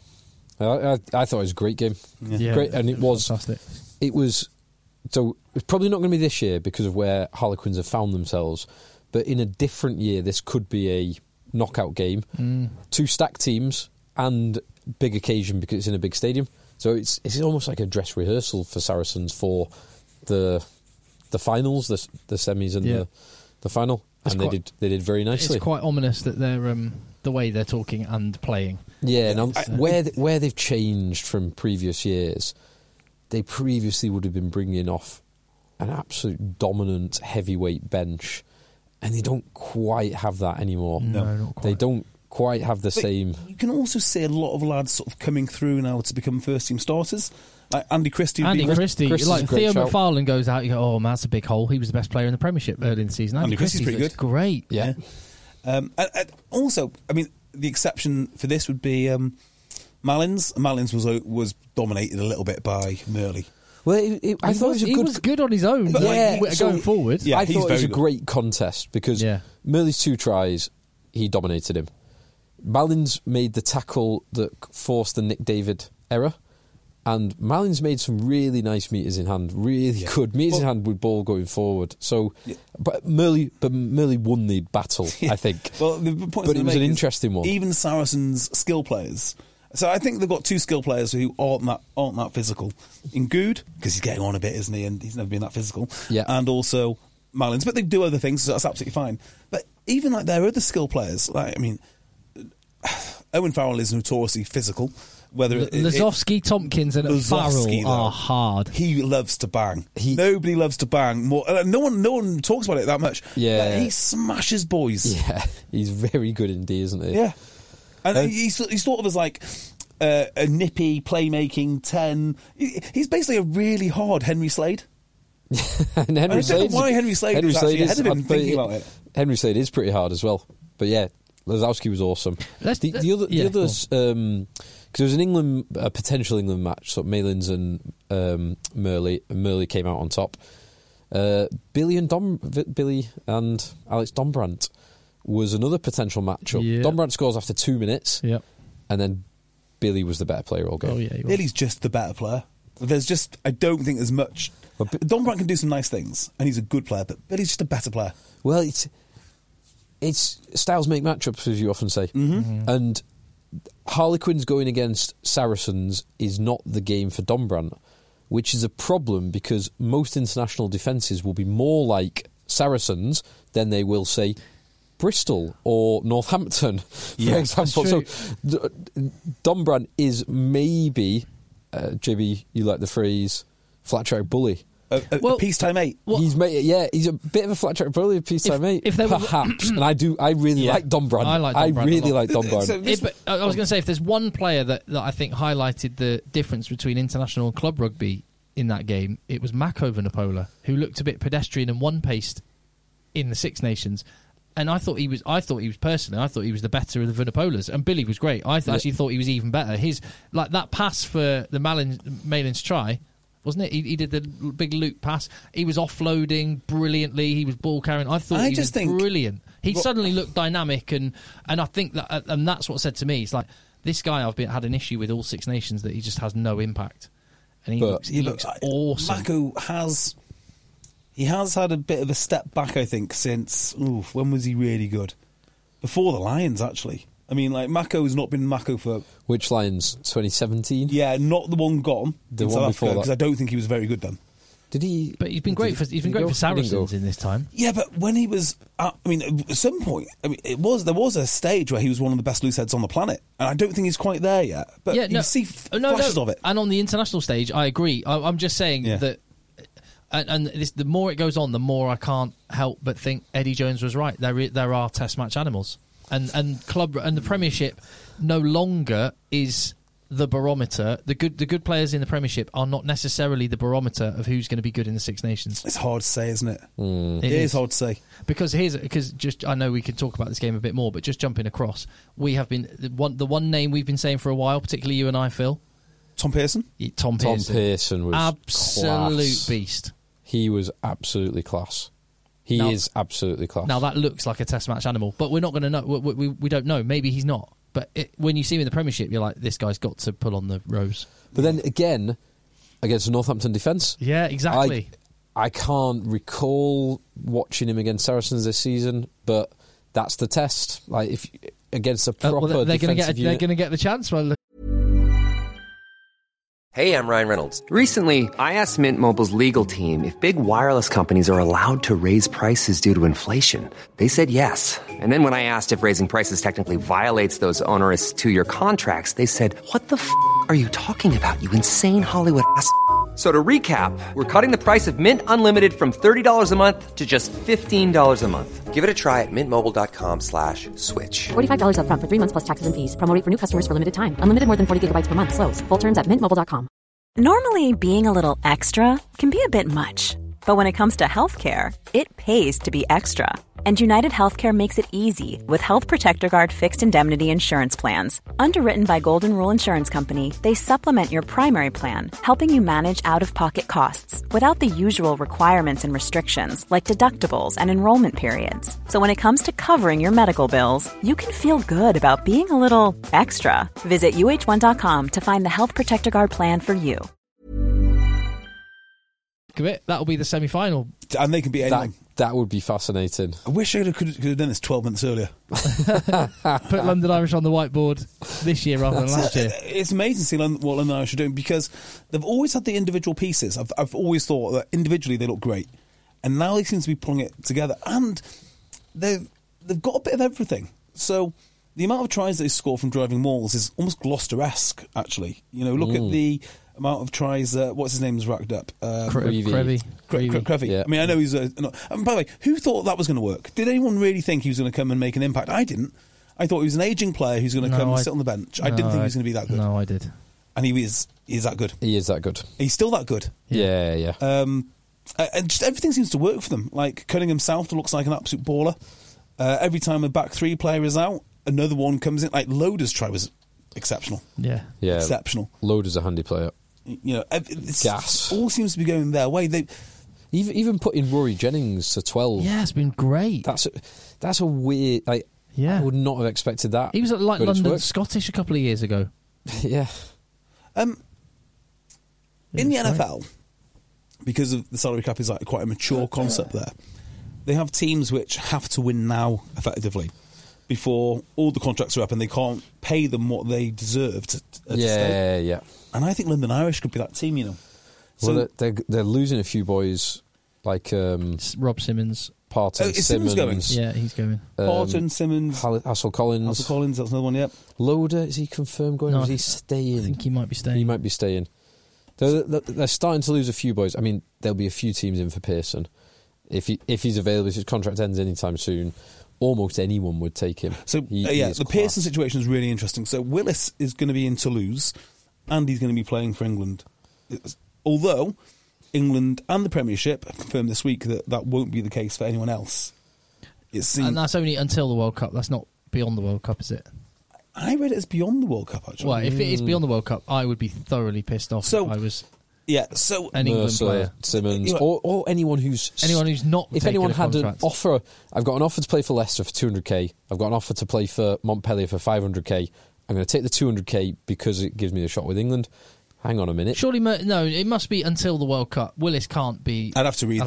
F: I thought it was a great game.
D: Yeah,
F: Great, and it was
D: fantastic.
F: It was so. It's probably not going to be this year because of where Harlequins have found themselves. But in a different year, this could be a knockout game. Two stacked teams and big occasion because it's in a big stadium. So it's almost like a dress rehearsal for Saracens for the finals, the semis and the final.
D: It's
F: And
D: quite-
F: they did very nicely.
D: It's quite ominous that they're the way they're talking and playing.
F: Yeah, and where they've changed from previous years, they previously would have been bringing off an absolute dominant heavyweight bench, and they don't quite have that anymore.
D: No, not quite.
F: They don't quite have the same.
E: You can also see a lot of lads sort of coming through now to become first-team starters. Like Andy Christie.
D: Christie's
F: a great
D: Theo
F: shout.
D: McFarlane goes out, you go, oh man, that's a big hole. He was the best player in the Premiership early in the season.
E: Andy Christie's pretty
D: looks
E: good.
D: Great.
F: Yeah.
E: And also, I mean, the exception for this would be Malins. Malins was dominated a little bit by Murley.
F: Well, I thought
D: he was good on his own.
E: But,
D: going forward.
E: Yeah,
F: I
E: he's
F: thought it was
E: very
F: a
E: good.
F: great contest because
D: Yeah.
F: Murley's 2 tries, he dominated him. Malins made the tackle that forced the Nick David error, and Malins made some really nice meters in hand, really good meters in hand with ball going forward. So, but Murley won the battle, I think.
E: Well, the point
F: but it was an interesting one.
E: Even Saracens' skill players. So I think they've got 2 skill players who aren't that physical. In Good, because he's getting on a bit, isn't he? And he's never been that physical.
F: Yeah.
E: And also Malins, but they do other things, so that's absolutely fine. But even like their other skill players, like I mean, Owen Farrell is notoriously physical. Whether
D: Lazowski, Tompkins, and
E: Lazowski,
D: Farrell are
E: though,
D: hard.
E: He loves to bang.
F: Nobody
E: loves to bang more. No one talks about it that much.
F: Yeah.
E: Like, he smashes boys.
F: Yeah, he's very good indeed, isn't he?
E: Yeah, and he's thought of as like a nippy playmaking 10. He's basically a really hard Henry Slade.
F: And
E: I don't know why Henry Slade is actually ahead of him thinking about it.
F: Henry Slade is pretty hard as well. But yeah, Lazowski was awesome. The others, because there was an England, a potential England match, so Malins and Murley. And Murley came out on top. Billy and Alex Dombrandt was another potential matchup.
D: Yeah.
F: Dombrandt scores after 2 minutes,
D: Yep.
F: and then Billy was the better player all game.
D: Oh, yeah. he was.
E: Billy's just the better player. I don't think there's much. Dombrandt can do some nice things, and he's a good player, but Billy's just a better player.
F: Well, it's styles make matchups, as you often say. Mm-hmm. And Harlequins going against Saracens is not the game for Dombrandt, which is a problem because most international defences will be more like Saracens than they will, say, Bristol or Northampton, for example. So Dombrandt is maybe, JB, you like the phrase, flat track bully.
E: A peacetime 8.
F: He's a bit of a flat track bully, a peacetime 8, perhaps. And I really like Dombrandt. I really like Dombrandt.
D: But I was going to say, if there's one player that I think highlighted the difference between international and club rugby in that game, it was Mako Vunipola, who looked a bit pedestrian and one-paced in the Six Nations. And I thought he was the better of the Vunipolas, and Billy was great. I actually thought he was even better. His that pass for the Malins try, wasn't it? He did the big loop pass. He was offloading brilliantly. He was ball carrying. I thought he was brilliant. He suddenly looked dynamic, and I think that's what said to me. It's like, this guy I've had an issue with all Six Nations, that he just has no impact, and he looks awesome.
E: Mako has had a bit of a step back, I think, since when was he really good? Before the Lions, actually. I mean, like, Mako has not been Mako for...
F: Which Lions? 2017?
E: Yeah, not the one gone.
F: The one before that.
E: Because I don't think he was very good then.
F: Did he?
D: But he's been great for Saracens in this time.
E: Yeah, but when he was... at some point, there was a stage where he was one of the best loose heads on the planet. And I don't think he's quite there yet. But you see flashes of it.
D: And on the international stage, I agree. I'm just saying that... And the more it goes on, the more I can't help but think Eddie Jones was right. There are test match animals. And club and the Premiership no longer is the barometer. The good players in the Premiership are not necessarily the barometer of who's going to be good in the Six Nations.
E: It's hard to say, isn't it?
D: It
E: is hard to say
D: because I know we can talk about this game a bit more, but just jumping across, we have been the one name we've been saying for a while, particularly you and I, Phil.
E: Tom Pearson.
F: Tom Pearson was
D: absolute
F: class.
D: Beast.
F: He was absolutely class. He is absolutely class.
D: Now, that looks like a test match animal, but we're not going to know. We don't know. Maybe he's not. But when you see him in the Premiership, you're like, this guy's got to pull on the rose.
F: But then again, against the Northampton defence...
D: Yeah, exactly.
F: I can't recall watching him against Saracens this season, but that's the test. Like, if against a proper defensive unit...
D: They're going to get the chance. Well,
G: Hey, I'm Ryan Reynolds. Recently, I asked Mint Mobile's legal team if big wireless companies are allowed to raise prices due to inflation. They said yes. And then when I asked if raising prices technically violates those onerous 2-year contracts, they said, "What the f*** are you talking about, you insane Hollywood ass f- So to recap, we're cutting the price of Mint Unlimited from $30 a month to just $15 a month. Give it a try at mintmobile.com/switch.
B: $45 up front for 3 months plus taxes and fees. Promo rate for new customers for limited time. Unlimited more than 40 gigabytes per month. Slows full terms at mintmobile.com.
A: Normally, being a little extra can be a bit much. But when it comes to healthcare, it pays to be extra. And United Healthcare makes it easy with Health Protector Guard fixed indemnity insurance plans. Underwritten by Golden Rule Insurance Company, they supplement your primary plan, helping you manage out-of-pocket costs without the usual requirements and restrictions like deductibles and enrollment periods. So when it comes to covering your medical bills, you can feel good about being a little extra. Visit uh1.com to find the Health Protector Guard plan for you.
D: That'll be the semi-final.
E: And they can beat anyone.
F: That would be fascinating.
E: I wish I could have done this 12 months earlier.
D: Put London Irish on the whiteboard this year rather than last year.
E: It's amazing to see what London Irish are doing because they've always had the individual pieces. I've always thought that individually they look great. And now they seem to be pulling it together. And they've got a bit of everything. So the amount of tries they score from driving mauls is almost Gloucester-esque, actually. You know, look at the amount of tries, what's his name is racked up?
D: Crevy.
E: Yeah. I mean, I know he's and by the way, who thought that was going to work? Did anyone really think he was going to come and make an impact? I didn't. I thought he was an ageing player who's going to come and sit on the bench. I didn't think he was going to be that good.
D: No, I did.
E: And he is that good.
F: He is that good.
E: He's still that good.
F: Yeah.
E: And just everything seems to work for them. Like Cunningham South looks like an absolute baller. Every time a back three player is out, another one comes in. Like Loader's try was exceptional.
F: Yeah.
E: Exceptional.
F: Loader's a handy player.
E: You know,
F: Gas.
E: All seems to be going their way. They
F: even putting Rory Jennings to 12.
D: Yeah, it's been great.
F: That's a weird. I would not have expected that.
D: He was at London Scottish a couple of years ago.
F: Yeah.
E: In the NFL, because of the salary cap is like quite a mature concept there, they have teams which have to win now effectively before all the contracts are up and they can't pay them what they deserve to stay.
F: Yeah.
E: And I think London Irish could be that team, you know. So
F: well, they're losing a few boys like
D: Rob Simmons.
F: Parton,
E: is Simmons going?
D: Yeah, he's going.
E: Parton, Simmons,
F: Hassel Collins.
E: That's another one. Yep.
F: Loader, is he confirmed going?
D: No,
F: or is he staying?
D: I think he might be staying.
F: He might be staying. They're starting to lose a few boys. I mean, there'll be a few teams in for Pearson if he's available. If his contract ends anytime soon, almost anyone would take him.
E: So the Pearson situation is really interesting. So Willis is going to be in Toulouse, and he's going to be playing for England. Although England and the Premiership have confirmed this week that won't be the case for anyone else.
D: And that's only until the World Cup. That's not beyond the World Cup, is it?
E: I read it as beyond the World Cup, actually.
D: Well, if it is beyond the World Cup, I would be thoroughly pissed off if I was an England player.
F: Simmons, or anyone who's
D: not.
F: If anyone had an offer, I've got an offer to play for Leicester for 200k. I've got an offer to play for Montpellier for 500k. I'm going to take the 200k because it gives me a shot with England. Hang on a minute.
D: Surely, no. It must be until the World Cup. Willis can't be.
E: I'd have to read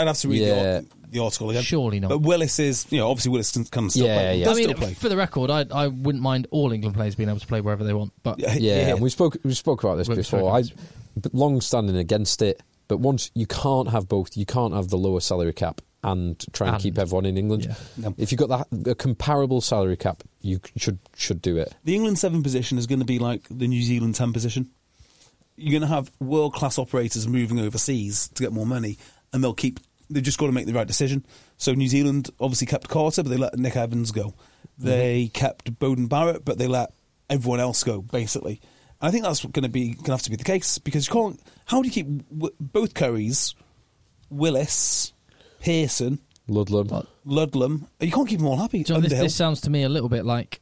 E: the article again.
D: Surely not.
E: But Willis is, obviously Willis can still play.
F: Yeah.
D: I mean,
E: still play.
D: For the record, I wouldn't mind all England players being able to play wherever they want. But
F: and we spoke about this before. I'm long standing against it. But once you can't have both, you can't have the lower salary cap and try and keep everyone in England.
E: Yeah. No.
F: If you've got a comparable salary cap, you should do it.
E: The England 7 position is going to be like the New Zealand 10 position. You're going to have world-class operators moving overseas to get more money, and they've just got to make the right decision. So New Zealand obviously kept Carter, but they let Nick Evans go. They kept Bowden Barrett, but they let everyone else go, basically. And I think that's going to have to be the case, because you can't. How do you keep both Currys, Willis, Pearson,
F: Ludlam?
E: You can't keep them all happy.
D: John, this sounds to me a little bit like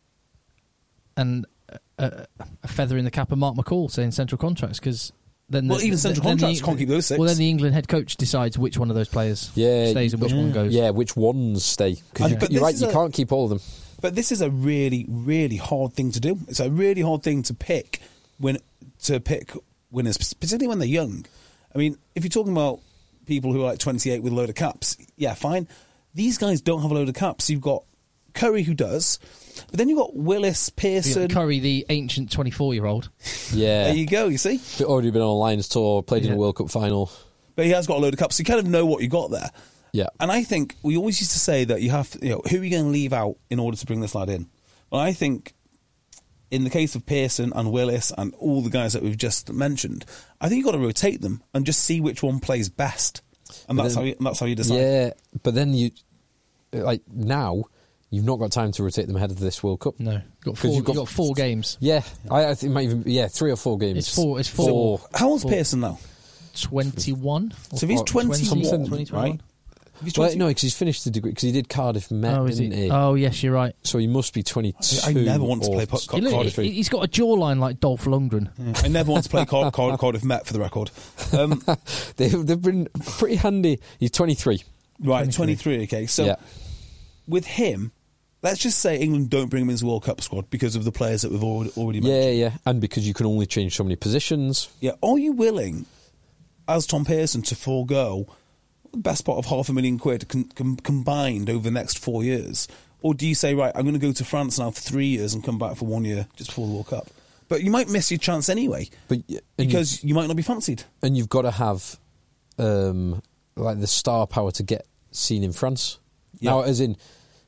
D: a feather in the cap of Mark McCall saying central contracts, because then
E: even central contracts can't keep those 6.
D: Well, then the England head coach decides which one of those players stays and which one goes.
F: Yeah, which ones stay. Because you're right, you can't keep all of them.
E: But this is a really, really hard thing to do. It's a really hard thing to pick winners, particularly when they're young. I mean, if you're talking about people who are like 28 with a load of caps, yeah, fine. These guys don't have a load of caps. You've got Curry who does, but then you've got Willis, Pearson.
D: Curry, the ancient 24-year-old.
F: Yeah.
E: There you go, you see?
F: Already been on a Lions tour, played in a World Cup final.
E: But he has got a load of caps, so you kind of know what you got there.
F: Yeah.
E: And I think we always used to say that you have to, who are you going to leave out in order to bring this lad in? Well, I think in the case of Pearson and Willis and all the guys that we've just mentioned, I think you've got to rotate them and just see which one plays best. And that's how you decide.
F: Yeah, but then now you've not got time to rotate them ahead of this World Cup.
D: No, you've got 4 games.
F: Yeah, I think it might even 3 or 4 games.
D: It's four.
E: How old's Pearson now?
D: 21.
E: So if he's 21, right?
F: Well, no, because he's finished the degree, because he did Cardiff Met, didn't he?
D: Oh, yes, you're right.
F: So he must be 22.
E: I never want to play Cardiff.
D: He's got a jawline like Dolph Lundgren.
E: Yeah. I never want to play Cardiff Met, for the record.
F: They've been pretty handy. He's 23.
E: Right, 23, okay. So with him, let's just say England don't bring him into the World Cup squad because of the players that we've already mentioned.
F: Yeah, and because you can only change so many positions.
E: Yeah, are you willing, as Tom Pearson, to forego the best part of £500,000 combined over the next 4 years? Or do you say, right, I'm going to go to France now for 3 years and come back for 1 year just before the World Cup? But you might miss your chance anyway, because you might not be fancied. And
F: you've got to have like the star power to get seen in France. Yeah. Now, as in,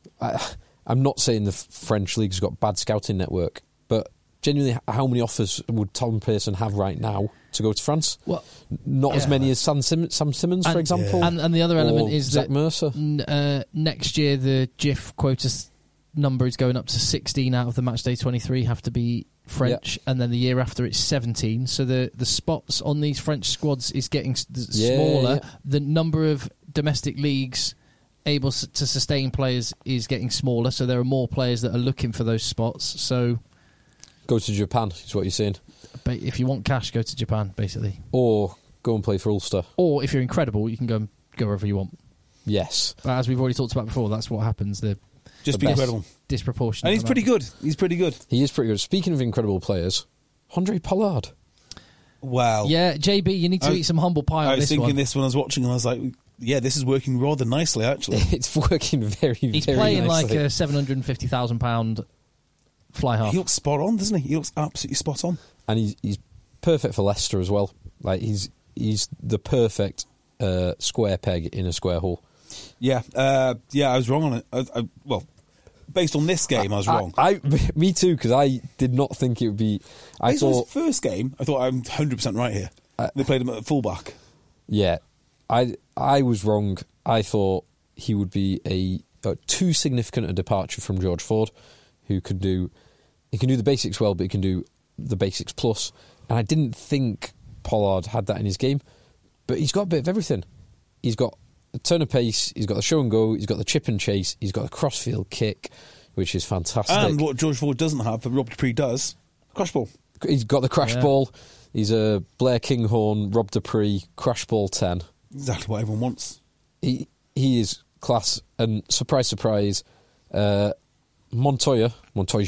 F: I'm not saying the French league's got bad scouting network, but genuinely, how many offers would Tom Pearson have right now to go to France?
D: Well,
F: not as many as Sam Simmons, for example.
D: And the other element is
F: Zach
D: that
F: Mercer.
D: Next year the GIF quota number is going up to 16 out of the matchday 23 have to be French, and then the year after it's 17. So the spots on these French squads is getting smaller. Yeah. The number of domestic leagues able to sustain players is getting smaller, so there are more players that are looking for those spots. So
F: go to Japan is what you're saying.
D: But if you want cash, go to Japan, basically.
F: Or go and play for Ulster.
D: Or if you're incredible, you can go wherever you want.
F: Yes.
D: But as we've already talked about before, that's what happens.
E: Just be incredible.
D: Disproportionate.
E: And he's pretty good. He's pretty good.
F: He is pretty good. Speaking of incredible players, Handré Pollard.
E: Wow.
D: Yeah, JB, you need to eat some humble pie on this one.
E: I was thinking this when I was watching, and I was like, yeah, this is working rather nicely, actually.
F: It's working very, very nicely.
D: He's playing like a £750,000 fly half.
E: He looks spot on, doesn't he? He looks absolutely spot on.
F: And he's perfect for Leicester as well. Like he's the perfect square peg in a square hole.
E: Yeah, I was wrong on it. Well, based on this game, I was wrong.
F: Me too, because I did not think it would be.
E: Based on his first game, I thought I'm 100% right here. They played him at fullback.
F: Yeah, I was wrong. I thought he would be a too significant a departure from George Ford, who can do the basics well, but he can do the basics plus. And I didn't think Pollard had that in his game, but he's got a bit of everything. He's got a turn of pace, he's got the show and go, he's got the chip and chase, he's got a crossfield kick, which is fantastic.
E: And what George Ford doesn't have, but Rob Dupree does, crash ball.
F: He's got the crash ball. He's a Blair Kinghorn, Rob Dupree, crash ball 10.
E: Exactly what everyone wants.
F: He is class, and surprise, surprise, Montoya,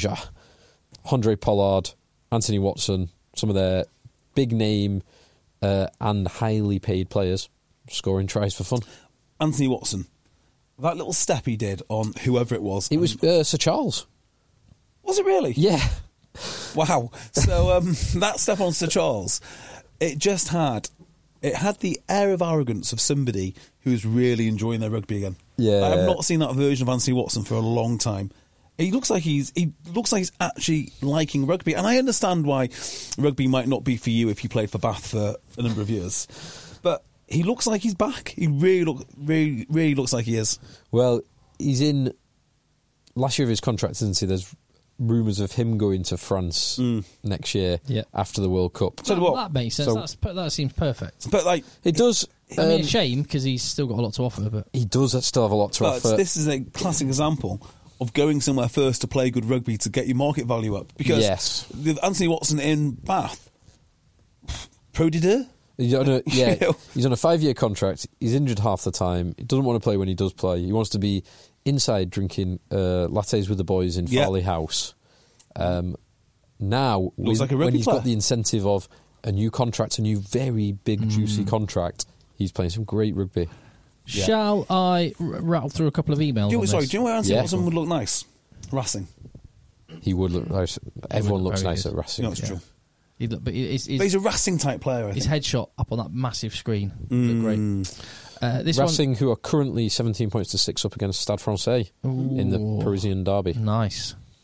F: Handré Pollard, Anthony Watson, some of their big name and highly paid players scoring tries for fun.
E: Anthony Watson, that little step he did on whoever it was.
F: It was Sir Charles.
E: Was it really?
F: Yeah.
E: Wow. So that step on Sir Charles, it had the air of arrogance of somebody who's really enjoying their rugby again.
F: Yeah.
E: I have not seen that version of Anthony Watson for a long time. He looks like he's actually liking rugby, and I understand why rugby might not be for you if you played for Bath for a number of years. But he looks like he's back. He really looks like he is.
F: Well, he's in last year of his contract, isn't he? There's rumours of him going to France next year after the World Cup.
E: So
D: that makes sense. That seems perfect.
E: But
F: it does.
D: I mean, it's a shame because he's still got a lot to offer. But
F: he does still have a lot to offer.
E: This is a classic example of going somewhere first to play good rugby to get your market value up. Because with Anthony Watson in Bath, pro de deux.
F: He's on a 5-year contract. He's injured half the time. He doesn't want to play when he does play. He wants to be inside drinking lattes with the boys in Farley House. Now, when he's got the incentive of a new contract, a new very big, juicy contract, he's playing some great rugby.
D: Yeah. Shall I rattle through a couple of emails?
E: Do you know where Anthony Watson would look nice? Racing.
F: He would look nice. Everyone looks nice at Racing.
E: No, that's true.
D: But
E: he's a Racing type player.
D: His headshot up on that massive screen looked great.
F: Racing, who are currently 17 points to 6 up against Stade Francais in the Parisian derby.
D: Nice.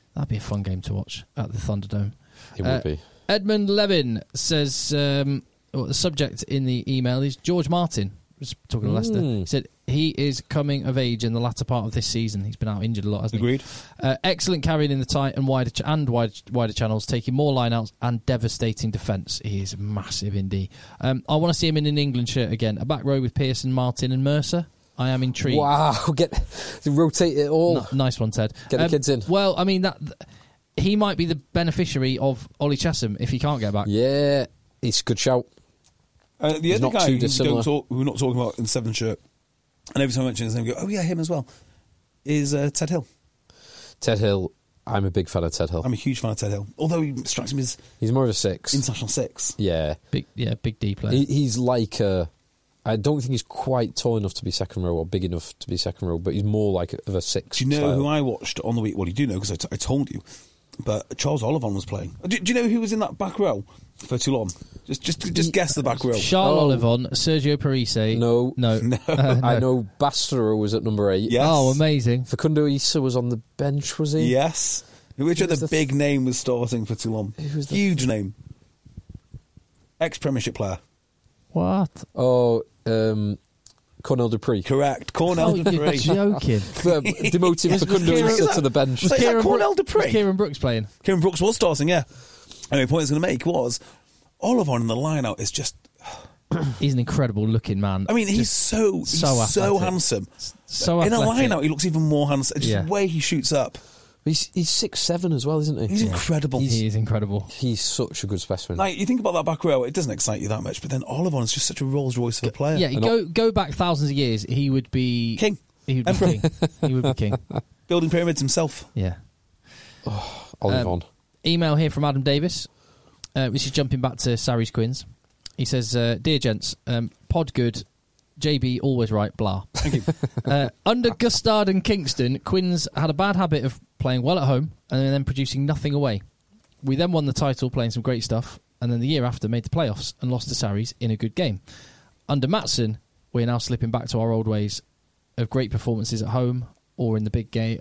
D: That'd be a fun game to watch at the Thunderdome.
F: It would be.
D: Edmund Levin says the subject in the email is George Martin. Was talking to Leicester. He said he is coming of age in the latter part of this season. He's been out injured a lot, hasn't
E: Agreed.
D: he? Excellent carrying in the tight and wider channels, taking more lineouts and devastating defence. He is massive indeed. I want to see him in an England shirt again. A back row with Pearson, Martin, and Mercer. I am intrigued.
F: Wow, rotate it all.
D: Nice one, Ted.
F: Get the kids in.
D: Well, I mean he might be the beneficiary of Ollie Chesham if he can't get back.
F: Yeah, it's a good shout.
E: The other guy we're not talking about in the 7 shirt, and every time I mention his name, we go, oh yeah, him as well, is Ted Hill.
F: Ted Hill, I'm a big fan of Ted Hill.
E: I'm a huge fan of Ted Hill, although he strikes me as
F: he's more of a 6.
E: International 6.
F: Yeah.
D: Big D player.
F: He's like I don't think he's quite tall enough to be second row or big enough to be second row, but he's more like of a 6.
E: Do you know
F: style.
E: who I watched on the week? Well, you do know because I told you. But Charles Olivan was playing. Do you know who was in that back row for Toulon? Just guess the back row.
D: Charles Olivan, Sergio Parise.
F: No. I
E: No.
F: know Bastero was at number 8.
E: Yes.
D: Oh, amazing.
F: Facundo Issa was on the bench, was he?
E: Yes. Which other big name was starting for Toulon? Huge name. Ex-Premiership player.
D: What?
F: Oh, Cornell Dupree.
E: Correct. Cornell
D: You're
E: Dupree.
D: joking.
F: Demoting Facundo Issa to the bench.
E: Was that Cornell Dupree?
D: Was Kieran Brooks playing?
E: Kieran Brooks was starting, yeah. Anyway, the point I was going to make was Olivan in the line-out is just...
D: He's an incredible looking man.
E: I mean, he's so
D: athletic.
E: handsome.
D: So
E: in a
D: athletic.
E: line-out, he looks even more handsome. Just the way he shoots up.
F: He's 6'7" as well, isn't he?
E: He's incredible.
D: He is incredible.
F: He's such a good specimen.
E: Like, you think about that back row, it doesn't excite you that much, but then Olivan is just such a Rolls Royce of a player.
D: Yeah, go back thousands of years, he would be...
E: King.
D: He would be king. He would be king.
E: Building pyramids himself.
D: Yeah.
F: Olivan.
D: Email here from Adam Davis. This is jumping back to Sarri's Quins. He says, Dear gents, pod good, JB always right, blah.
E: Thank you.
D: Under Gustard and Kingston, Quins had a bad habit of playing well at home and then producing nothing away. We then won the title playing some great stuff, and then the year after made the playoffs and lost to Sarries in a good game. Under Maatsen, we're now slipping back to our old ways of great performances at home or in the big game,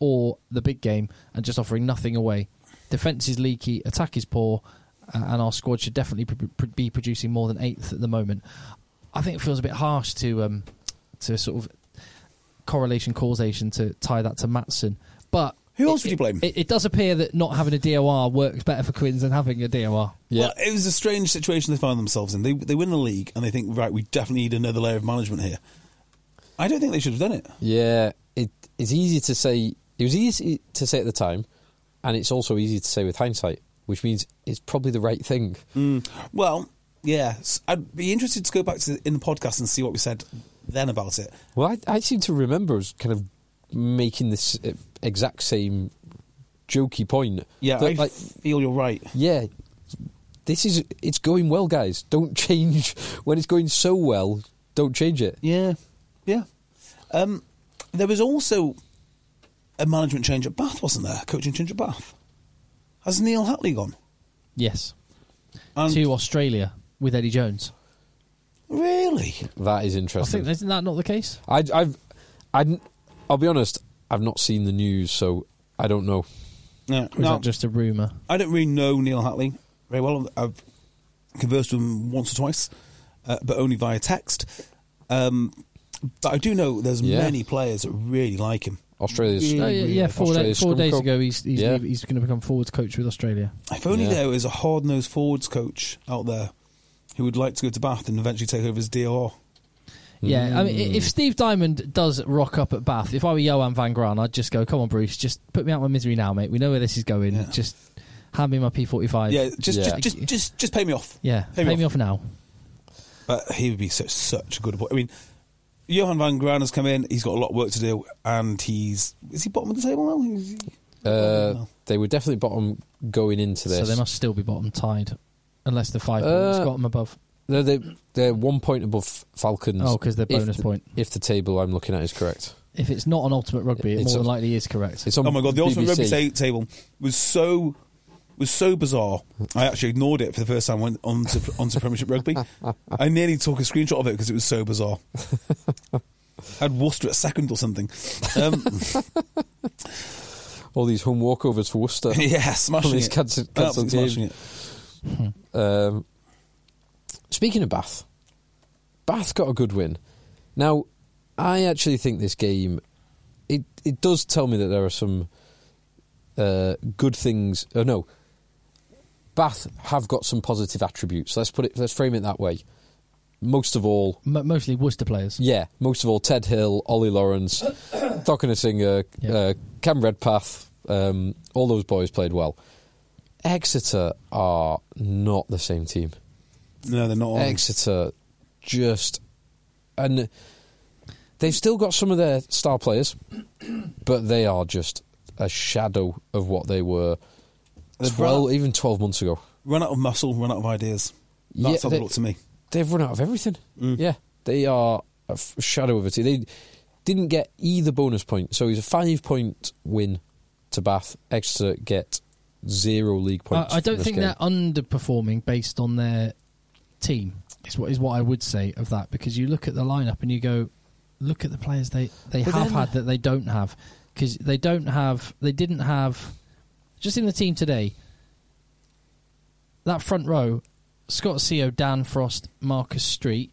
D: and just offering nothing away. Defence is leaky, attack is poor, and our squad should definitely be producing more than 8th at the moment. I think it feels a bit harsh to sort of correlation causation to tie that to Maatsen, but
E: who else would you blame?
D: It does appear that not having a DOR works better for Quins than having a DOR.
F: Yeah.
E: Well, it was a strange situation they found themselves in. They win the league and they think, right, we definitely need another layer of management here. I don't think they should have done it.
F: Yeah, it's easy to say. It was easy to say at the time, and it's also easy to say with hindsight, which means it's probably the right thing.
E: Well, yeah, I'd be interested to go back in the podcast and see what we said then about it.
F: Well, I seem to remember us kind of making this exact same jokey point.
E: Yeah,
F: that,
E: I feel you're right.
F: Yeah, it's going well, guys. Don't change when it's going so well. Don't change it.
E: Yeah. There was also a management change at Bath, wasn't there? Coaching change at Bath. Has Neil Hatley gone?
D: Yes.
E: And
D: To Australia with Eddie Jones.
E: really?
F: That is
D: I
F: interesting.
D: think, isn't that not the case?
F: I'll be honest. I've not seen the news, so I don't know.
E: No,
D: Or is that just a rumour?
E: I don't really know Neil Hatley very well. I've conversed with him once or twice, but only via text. But I do know there's many players that really like him.
F: Australia's.
E: Really,
D: 4 days ago, he's going to become forwards coach with Australia.
E: If only there was a hard-nosed forwards coach out there who would like to go to Bath and eventually take over his DOR.
D: Yeah, I mean, if Steve Diamond does rock up at Bath, if I were Johan van Graan, I'd just go, come on, Bruce, just put me out of my misery now, mate. We know where this is going.
E: Yeah.
D: Just hand me my P45.
E: Yeah, just pay me off.
D: Yeah, pay me off now.
E: But he would be such a good boy. I mean, Johan van Graan has come in. He's got a lot of work to do, and is he bottom of the table now?
F: They were definitely bottom going into this.
D: So they must still be bottom tied, unless the 5 points got them above.
F: They're 1 point above Falcons.
D: Oh, because they're bonus point.
F: If the table I'm looking at is correct.
D: If it's not on Ultimate Rugby, it
F: It's
D: more than
F: on-
D: likely is correct.
F: It's on
E: Oh my god, the Ultimate
F: BBC.
E: Rugby table was so bizarre. I actually ignored it for the first time. Went onto Premiership Rugby. I nearly took a screenshot of it because it was so bizarre. I had Worcester at second or something.
F: all these home walkovers for Worcester.
E: Yeah, smashing
F: These
E: it.
F: cancelled
E: Absolutely
F: games.
E: smashing it.
F: Speaking of Bath got a good win. Now, I actually think this game, it does tell me that there are some good things. No, Bath have got some positive attributes. Let's frame it that way. Most of all,
D: Mostly Worcester players.
F: yeah, most of all, Ted Hill, Ollie Lawrence, Dockener Singer, Cam Redpath, all those boys played well. Exeter are not the same team.
E: No, they're not.
F: Exeter and they've still got some of their star players, but they are just a shadow of what they were even 12 months ago.
E: Run out of muscle, run out of ideas. That's how they look to me.
F: They've run out of everything. Yeah, they are a shadow of a team. They didn't get either bonus point, so it's a 5-point win to Bath. Exeter get 0 league points.
D: I don't
F: from this
D: think
F: game.
D: they're underperforming based on their team. Is what I would say of that, because you look at the lineup and you go, look at the players they have had that they don't have, because they didn't have just in the team today. That front row, Scott Seo, Dan Frost, Marcus Street,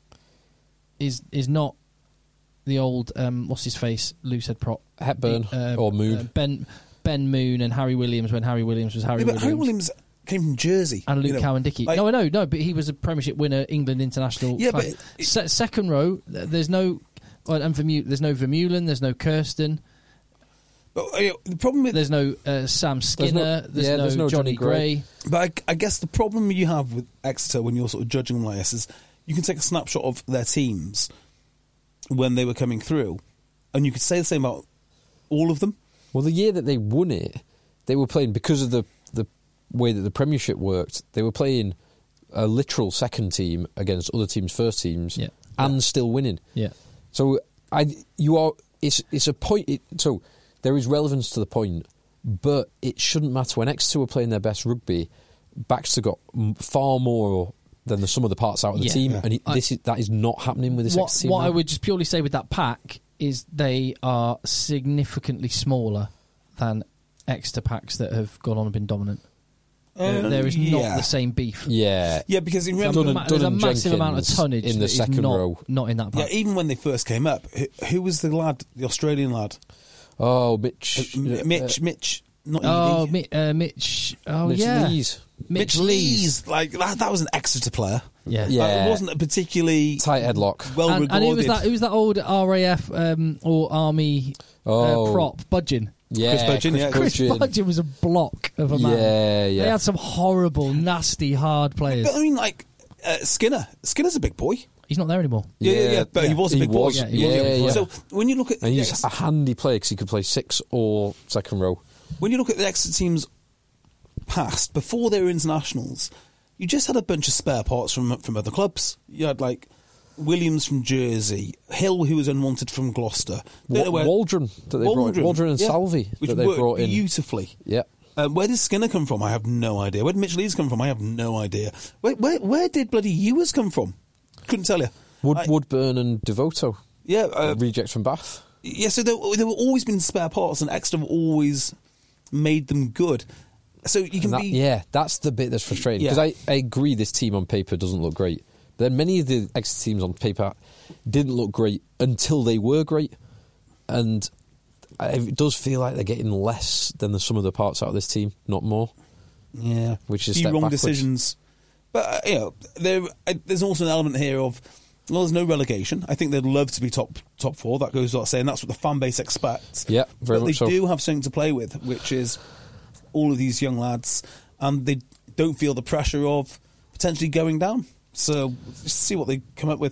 D: is not the old what's his face loosehead prop
F: Hepburn or Moon.
D: Ben Moon and Harry Williams when Harry Williams was Harry Williams.
E: Harry Williams came from Jersey.
D: And Luke Cowan-Dickey.
E: Like,
D: No, but he was a Premiership winner, England international.
E: Yeah,
D: player.
E: but
D: Second row, there's no... there's no Vermeulen, there's no Kirsten,
E: But the problem with
D: there's no Sam Skinner, there's no Johnny Gray.
E: But I guess the problem you have with Exeter when you're sort of judging them like this is you can take a snapshot of their teams when they were coming through, and you could say the same about all of them.
F: Well, the year that they won it, they were playing, because of the way that the Premiership worked, they were playing a literal second team against other teams' first teams, and still winning.
D: Yeah.
F: So it's a point. So there is relevance to the point, but it shouldn't matter. When Exeter were playing their best rugby, Baxter got far more than the sum of the parts out of the team, and that is not happening with this Exeter team.
D: What
F: now.
D: I would just purely say with that pack is they are significantly smaller than Exeter packs that have gone on and been dominant. There is not the same beef.
F: Yeah,
E: because you
D: There's
E: remember
D: a massive amount of tonnage
F: in the second row,
D: not in that pack.
E: even when they first came up, who was the lad, the Australian lad?
F: Oh, Mitch.
E: Mitch. Not Edie.
D: Mitch. Oh,
F: Mitch
D: yeah.
F: Lees.
D: Mitch Lees.
E: Like that was an Exeter player.
D: Yeah.
E: It wasn't a particularly
F: tight headlock.
E: well
D: And
E: regarded.
D: it was that old RAF or Army prop, Budgeon.
F: Yeah,
E: Chris
D: Chris Budgeon was a block of a man.
F: Yeah.
D: They had some horrible, nasty, hard players.
E: But I mean, like Skinner. Skinner's a big boy.
D: He's not there anymore.
E: Yeah. But he was a big boy.
F: Yeah,
E: He was a big boy.
F: yeah.
E: So when you look at
F: And he's a handy player because he could play 6 or second row.
E: when you look at the Exeter teams past before they were internationals, you just had a bunch of spare parts from other clubs. You had like Williams from Jersey, Hill who was unwanted from Gloucester,
F: Waldron that they brought in. Waldron and Salvi
E: which
F: that they
E: worked
F: brought in
E: beautifully.
F: Yeah.
E: Where did Skinner come from? I have no idea. Where did Mitch Lees come from? I have no idea. Where did bloody Ewers come from? Couldn't tell you.
F: Woodburn and Devoto.
E: Yeah,
F: rejects from Bath.
E: Yeah, so there were always been spare parts, and Exeter have always made them good. So you can
F: that's the bit that's frustrating, because I agree this team on paper doesn't look great. But then many of the Exeter teams on paper didn't look great until they were great, and it does feel like they're getting less than the sum of the parts out of this team, not more.
E: Yeah,
F: which is
E: a few wrong
F: backwards.
E: decisions. But there's also an element here of, well, there's no relegation. I think they'd love to be top 4. That goes without saying. That's what the fan base expects.
F: Yeah, very
E: but
F: much so.
E: They do have something to play with, which is all of these young lads, and they don't feel the pressure of potentially going down. So just see what they come up with.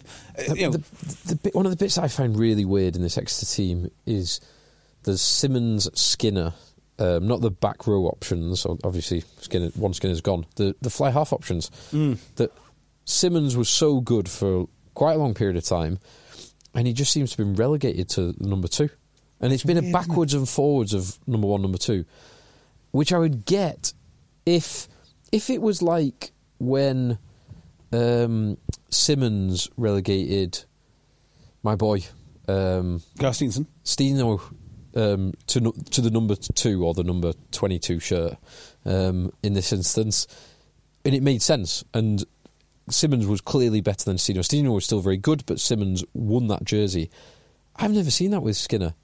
F: One of the bits I find really weird in this Exeter team is the Simmons Skinner. Not the back row options. Obviously, Skinner's gone. The fly half options. That Simmons was so good for quite a long period of time, and he just seems to have been relegated to number 2. And it's been a backwards and forwards of number 1, number 2, which I would get if it was like when Simmons relegated my boy
E: Gareth Stevenson.
F: Steno. to the number 2 or the number 22 shirt in this instance, and it made sense. And Simmons was clearly better than Steno. Steno was still very good, but Simmons won that jersey. I've never seen that with Skinner.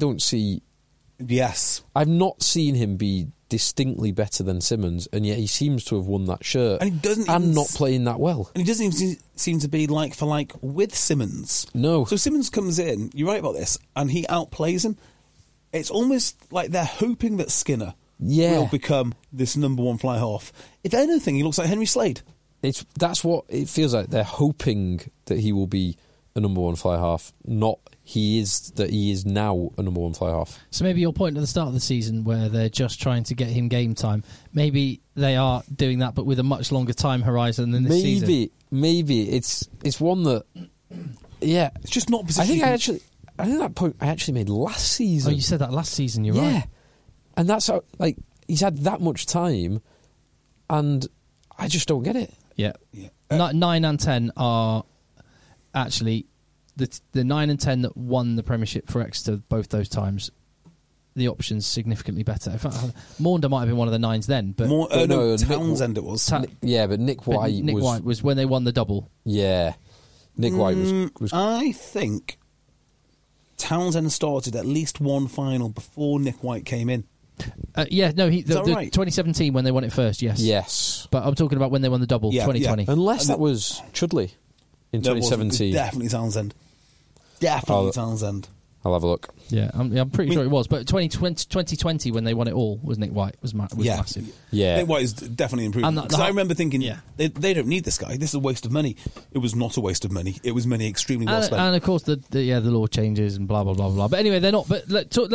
E: Yes.
F: I've not seen him be distinctly better than Simmons, and yet he seems to have won that shirt
E: And he doesn't
F: and
E: even
F: not playing that well.
E: And he doesn't even seem to be like for like with Simmons.
F: No.
E: So Simmons comes in, you're right about this, and he outplays him. It's almost like they're hoping that Skinner will become this number 1 fly half. If anything, he looks like Henry Slade.
F: That's what it feels like. They're hoping that he will be a number 1 fly half, not he is now a number 1 fly half.
D: So maybe your point at the start of the season where they're just trying to get him game time, maybe they are doing that but with a much longer time horizon than this season.
F: Maybe it's one that
E: It's just not
F: I
E: positioned.
F: think that point I actually made last season.
D: Oh, you said that last season, you're right.
F: And that's how, like, he's had that much time and I just don't get it.
D: Yeah. 9 and 10 are actually the 9 and 10 that won the Premiership for Exeter both those times. The option's significantly better. In fact, Maunder might have been one of the 9s then, but
E: no, Townsend it was.
F: But Nick White
D: White was when they won the double.
F: Yeah, Nick White was.
E: I think Townsend started at least one final before Nick White came in.
D: The
E: right?
D: 2017 when they won it first. Yes. But I'm talking about when they won the double. 2020.
F: Unless that was Chudley in 2017.
E: Definitely Townsend. Townsend.
F: I'll have a look.
D: Yeah, I'm pretty sure it was. But 2020 when they won it all was Nick White was massive.
F: Yeah,
E: Nick White is definitely improving. Because I remember thinking, they don't need this guy. This is a waste of money. It was not a waste of money. It was money extremely well spent.
D: And of course the law changes and blah blah blah blah. But anyway, they're not. But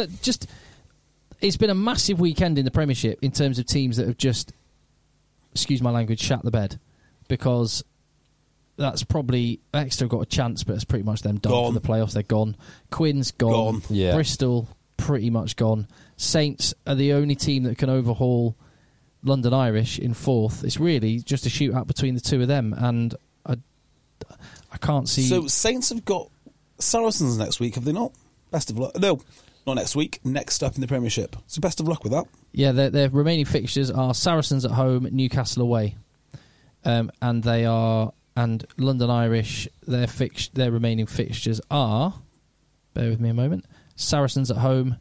D: it's been a massive weekend in the Premiership in terms of teams that have just, excuse my language, shat the bed, because. That's probably Exeter got a chance, but it's pretty much them done for the playoffs. They're gone. Quinn's gone.
F: Yeah.
D: Bristol pretty much gone. Saints are the only team that can overhaul London Irish in 4th. It's really just a shootout between the two of them, and I can't see.
E: So Saints have got Saracens next week, have they not? Best of luck. No, not next week. Next up in the Premiership. So best of luck with that.
D: Yeah, their remaining fixtures are Saracens at home, Newcastle away, and London Irish, their remaining fixtures are, bear with me a moment, Saracens at home,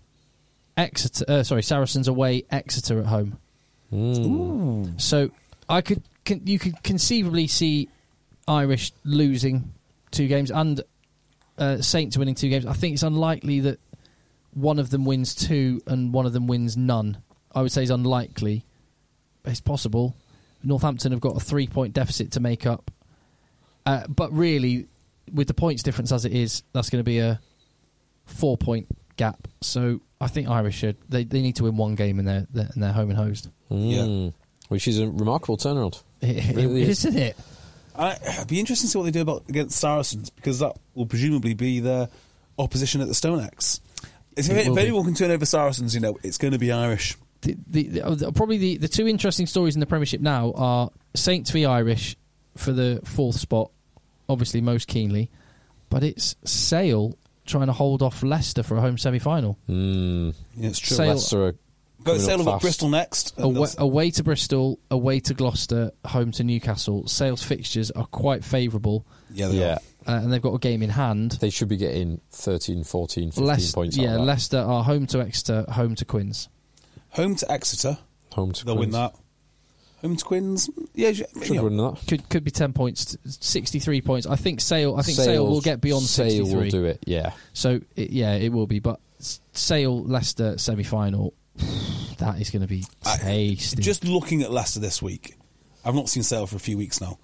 D: Saracens away, Exeter at home.
F: Ooh.
D: So you could conceivably see Irish losing 2 games and Saints winning 2 games. I think it's unlikely that one of them wins 2 and one of them wins none. I would say it's unlikely, but it's possible. Northampton have got a 3-point deficit to make up. But really, with the points difference as it is, that's going to be a 4-point gap. So I think Irish they need to win 1 game in their home and host.
F: Which is a remarkable turnaround.
D: It
F: really is.
D: Isn't it?
E: It'd be interesting to see what they do against Saracens, because that will presumably be their opposition at the Stonex. If anyone can turn over Saracens, it's going to be Irish.
D: Probably the 2 interesting stories in the Premiership now are Saints v Irish for the 4th spot, obviously most keenly, but it's Sale trying to hold off Leicester for a home semi-final.
E: Yeah, it's true.
F: Leicester are
E: But Sale have got
F: fast.
E: Bristol next.
D: Away to Bristol, away to Gloucester, home to Newcastle. Sale's fixtures are quite favourable.
E: Yeah, they are.
D: And they've got a game in hand.
F: They should be getting 13, 14, 15 points out of that.
D: Leicester are home to Exeter, home to Quins.
E: Home to Exeter.
F: Home to
E: They'll win that. Home to Quins. Yeah,
F: Should win that.
D: Could be 10 points, 63 points. I think Sale will get beyond 63.
F: Sale will do it, yeah.
D: So, it will be. But Sale, Leicester semi-final, that is going to be tasty.
E: Just looking at Leicester this week, I've not seen Sale for a few weeks now.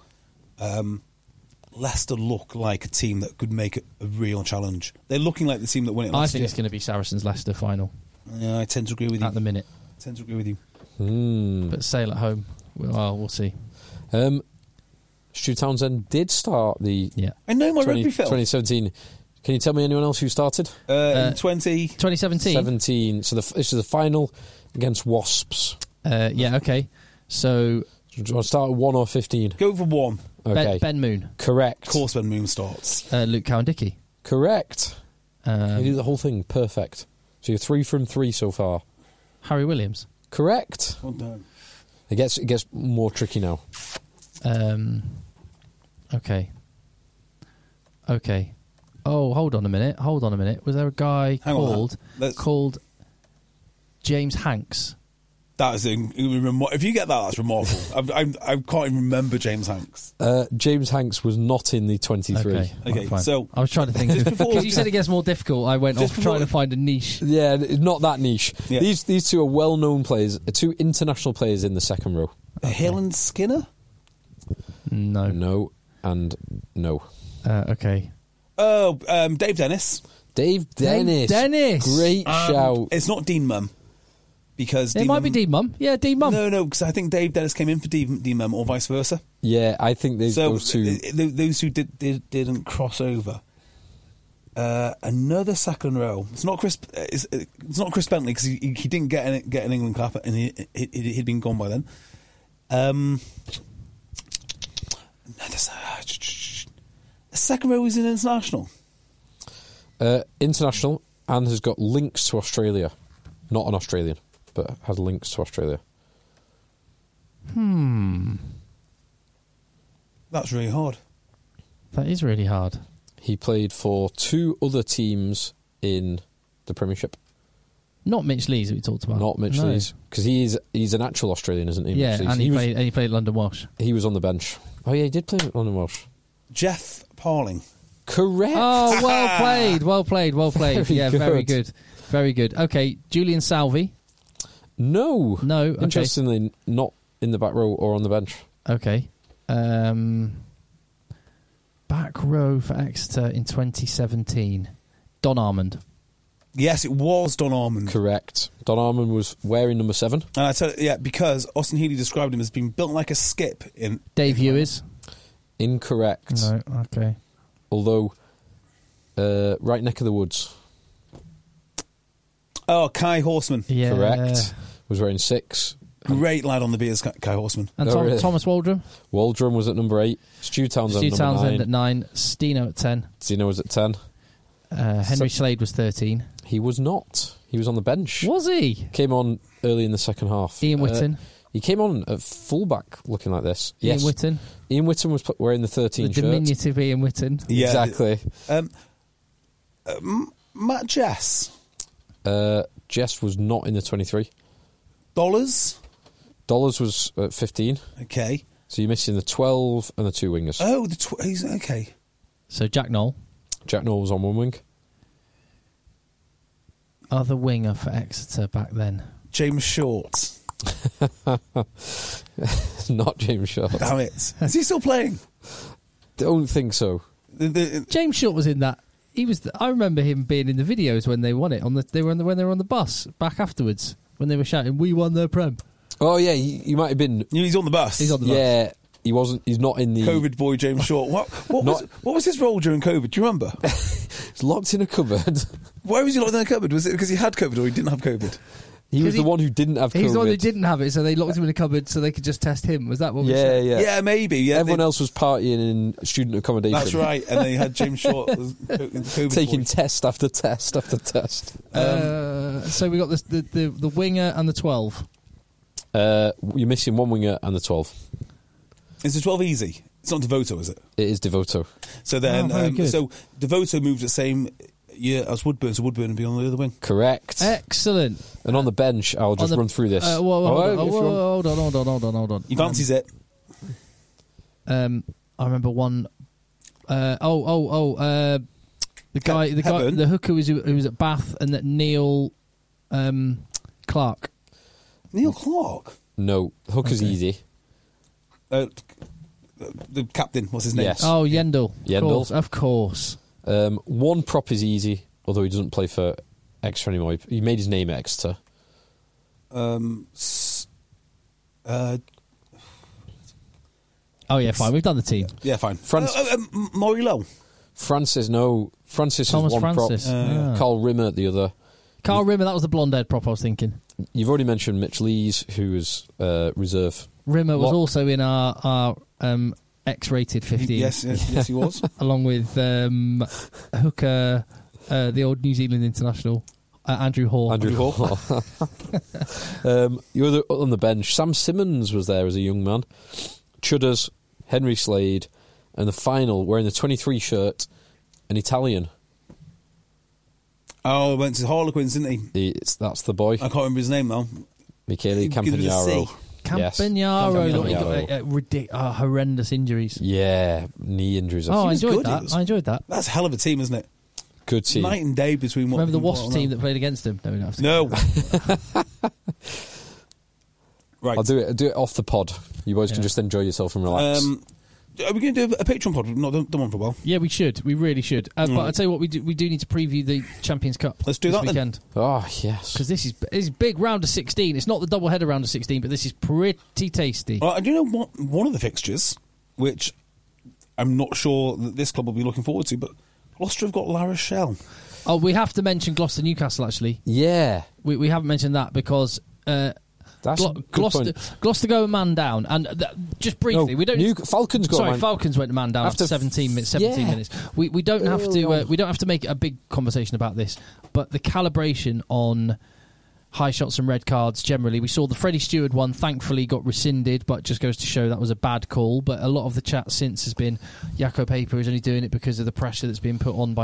E: Leicester look like a team that could make a real challenge. They're looking like the team that won it last year.
D: I think it's going to be Saracens-Leicester final.
E: Yeah, I tend to agree with you.
D: At the minute.
E: I tend to agree with you.
D: But Sale at home, we'll see.
F: Stu Townsend did start the
E: I know my rugby film.
F: 2017. Can you tell me anyone else who started?
E: In
D: 2017?
F: 17. So this is the final against Wasps.
D: Okay. So...
F: Do you want to start at 1 or 15?
E: Go for 1.
F: Okay.
D: Ben Moon.
F: Correct.
E: Of course Ben Moon starts.
D: Luke Cowan-Dickey.
F: Correct. You do the whole thing perfect. So you're 3 from 3 so far.
D: Harry Williams.
F: Correct.
E: Well done.
F: It gets more tricky now.
D: Okay. Oh, hold on a minute. Was there a guy
E: Hang on, let's-
D: called James Hanks?
E: That is if you get that, that's remarkable. I can't even remember James Hanks.
F: James Hanks was not in the 23.
E: Okay,
D: fine.
E: so
D: I was trying to think
E: Just before-
D: because you said it gets more difficult. I went
E: Just
D: off
E: before-
D: trying to find a niche.
F: Yeah, not that niche.
E: Yeah.
F: These two are well-known players, 2 international players in the second row.
E: Hill and Skinner.
D: No.
F: No and no.
D: Okay.
E: Oh, Dave Dennis.
F: Dave Dennis. Great shout.
E: It's not Dean Mum. Because
D: It might be Dean Mum. Yeah, Dean Mum.
E: No, because I think Dave Dennis came in for Dean Mum, or vice versa.
F: Yeah, I think those two.
E: Those who didn't cross over. Another second row. It's not Chris. It's not Chris Bentley because he didn't get an England cap and he'd been gone by then. The second row is in international.
F: International and has got links to Australia. Not an Australian, but has links to Australia.
E: That's really hard.
D: That is really hard.
F: He played for 2 other teams in the Premiership.
D: Not Mitch Lees that we talked about.
F: Not Mitch
D: No.
F: Lees, because he's an actual Australian, isn't he?
D: Yeah,
F: Mitch Lees?
D: and he played London Welsh.
F: He was on the bench. Oh yeah, he did play London Welsh.
E: Jeff Parling.
F: Correct.
D: Oh, well played.
F: Very good.
D: Very good. Okay, Julian Salvi.
F: No.
D: Okay.
F: Interestingly, not in the back row or on the bench.
D: Okay. Back row for Exeter in 2017. Don Armand.
E: Yes, it was Don Armand.
F: Correct. Don Armand was wearing number 7.
E: And I tell you, because Austin Healey described him as being built like a skip in
D: Dave Hughes.
F: Incorrect.
D: No, okay.
F: Although, right neck of the woods.
E: Oh, Kai Horseman.
D: Yeah.
F: Correct. Was wearing 6.
E: Great lad on the beers, Kai Horseman.
D: And
F: Oh, really?
D: Thomas Waldron.
F: Waldron was at number 8. Stu Townsend
D: Stu
F: number
D: Townsend
F: 9.
D: at 9. Steno at 10.
F: Zeno was at 10.
D: Henry Slade was 13.
F: He was not. He was on the bench.
D: Was he?
F: Came on early in the second half.
D: Ian Whitten.
F: He came on at fullback looking like this.
D: Ian
F: Yes.
D: Whitten.
F: Ian Whitten was wearing the
D: The
F: 13 shirt.
D: diminutive Ian Whitten.
E: Yeah.
F: Exactly.
E: Matt Jess.
F: Jess was not in the 23.
E: Dollars.
F: Dollars was at 15.
E: Okay.
F: So you're missing the 12 and the 2 wingers.
E: Oh, he's okay.
D: So Jack Knoll.
F: Jack Knoll was on 1 wing.
D: Other winger for Exeter back then.
E: James Short.
F: Not James Shaw.
E: Damn it. Is he still playing?
F: Don't think so.
D: James Short was in that. He was. I remember him being in the videos when they won it. When they were on the bus back afterwards when they were shouting, "We won the Prem."
F: Oh yeah, he might have been.
E: He's on the bus.
D: He's on the bus.
F: Yeah, he wasn't. He's not in the
E: COVID boy James Short. What was his role during COVID? Do you remember?
F: He's locked in a cupboard.
E: Why was he locked in a cupboard? Was it because he had COVID or he didn't have COVID?
F: He was
D: he-
F: the one who didn't have COVID.
D: He's the one who didn't have it, so they locked him in a cupboard so they could just test him. Was that what we
F: Yeah,
D: said?
F: yeah.
E: Yeah, maybe. Yeah,
F: Everyone else was partying in student accommodation.
E: That's right. And they had James Short as COVID
F: Taking
E: boy.
F: test after test after test.
D: So we got the winger and the 12.
F: You're missing 1 winger and the 12.
E: Is the 12 easy? It's not Devoto, is it?
F: It is Devoto.
E: So then,
D: very good.
E: so Devoto moved the same year as Woodburn, so Woodburn would be on the other wing.
F: Correct.
D: Excellent.
F: And on the bench, I'll just run through this.
D: Hold
F: Alright,
D: on.
E: He fancies it.
D: I remember one. The guy,
E: Hepburn?
D: the hooker who was at Bath, and that Neil Clark.
E: Neil Clark.
F: No, Hooker's
D: Okay.
F: easy.
E: The captain, what's his name?
F: Yes.
D: Oh, Yendall.
F: Yendall.
D: Of course.
F: One prop is easy, although he doesn't play for Exeter anymore. He made his name at Exeter.
D: Oh yeah, fine. We've done the team.
E: Yeah, fine.
F: France-
E: Maury Lowe.
F: Francis
D: Thomas
F: is one
D: Francis.
F: prop. Carl Rimmer the other.
D: Carl Rimmer. That was the blonde-haired prop I was thinking.
F: You've already mentioned Mitch Lees, who was reserve.
D: Rimmer was
F: What?
D: also in our X-rated 15.
E: Yes, he was.
D: Along with Hooker, the old New Zealand international, Andrew Hall.
F: Andrew Hall. You were on the bench. Sam Simmons was there as a young man. Chudders, Henry Slade, and the final, wearing the 23 shirt, an Italian.
E: Oh, went to Harlequins, didn't he?
F: That's the boy.
E: I can't remember his name though.
F: Michele Campagnaro.
D: Campagnaro. Horrendous injuries.
F: Yeah, knee injuries.
D: I enjoyed
E: good.
D: that. I enjoyed that.
E: That's a hell of a team, isn't it?
F: Good team.
E: Night and day between what.
D: Remember the Wasps team that played against him? No, we don't have to.
E: No. Right.
F: I'll do it off the pod. You boys can just enjoy yourself and relax.
E: Are we going to do a Patreon pod? We've not done one for a while.
D: Yeah, we should. We really should. But I'll tell you what, we do need to preview the Champions Cup.
E: Let's do
D: this
E: that
D: weekend.
E: then.
F: Oh, yes.
D: Because this is big round of 16. It's not the double-header round of 16, but this is pretty tasty.
E: Well, I do know what one of the fixtures, which I'm not sure that this club will be looking forward to, but Gloucester have got La Rochelle.
D: Oh, we have to mention Gloucester Newcastle, actually.
F: Yeah.
D: We haven't mentioned that because...
F: That's a good point.
D: Gloucester go a man down, and just briefly, we don't.
F: Falcons go.
D: Sorry, Falcons went a man down after 17 minutes. 17 minutes. We don't have to. We don't have to make a big conversation about this, but the calibration on high shots and red cards generally. We saw the Freddie Stewart one. Thankfully, got rescinded, but just goes to show that was a bad call. But a lot of the chat since has been Jaco Paper is only doing it because of the pressure that's being put on by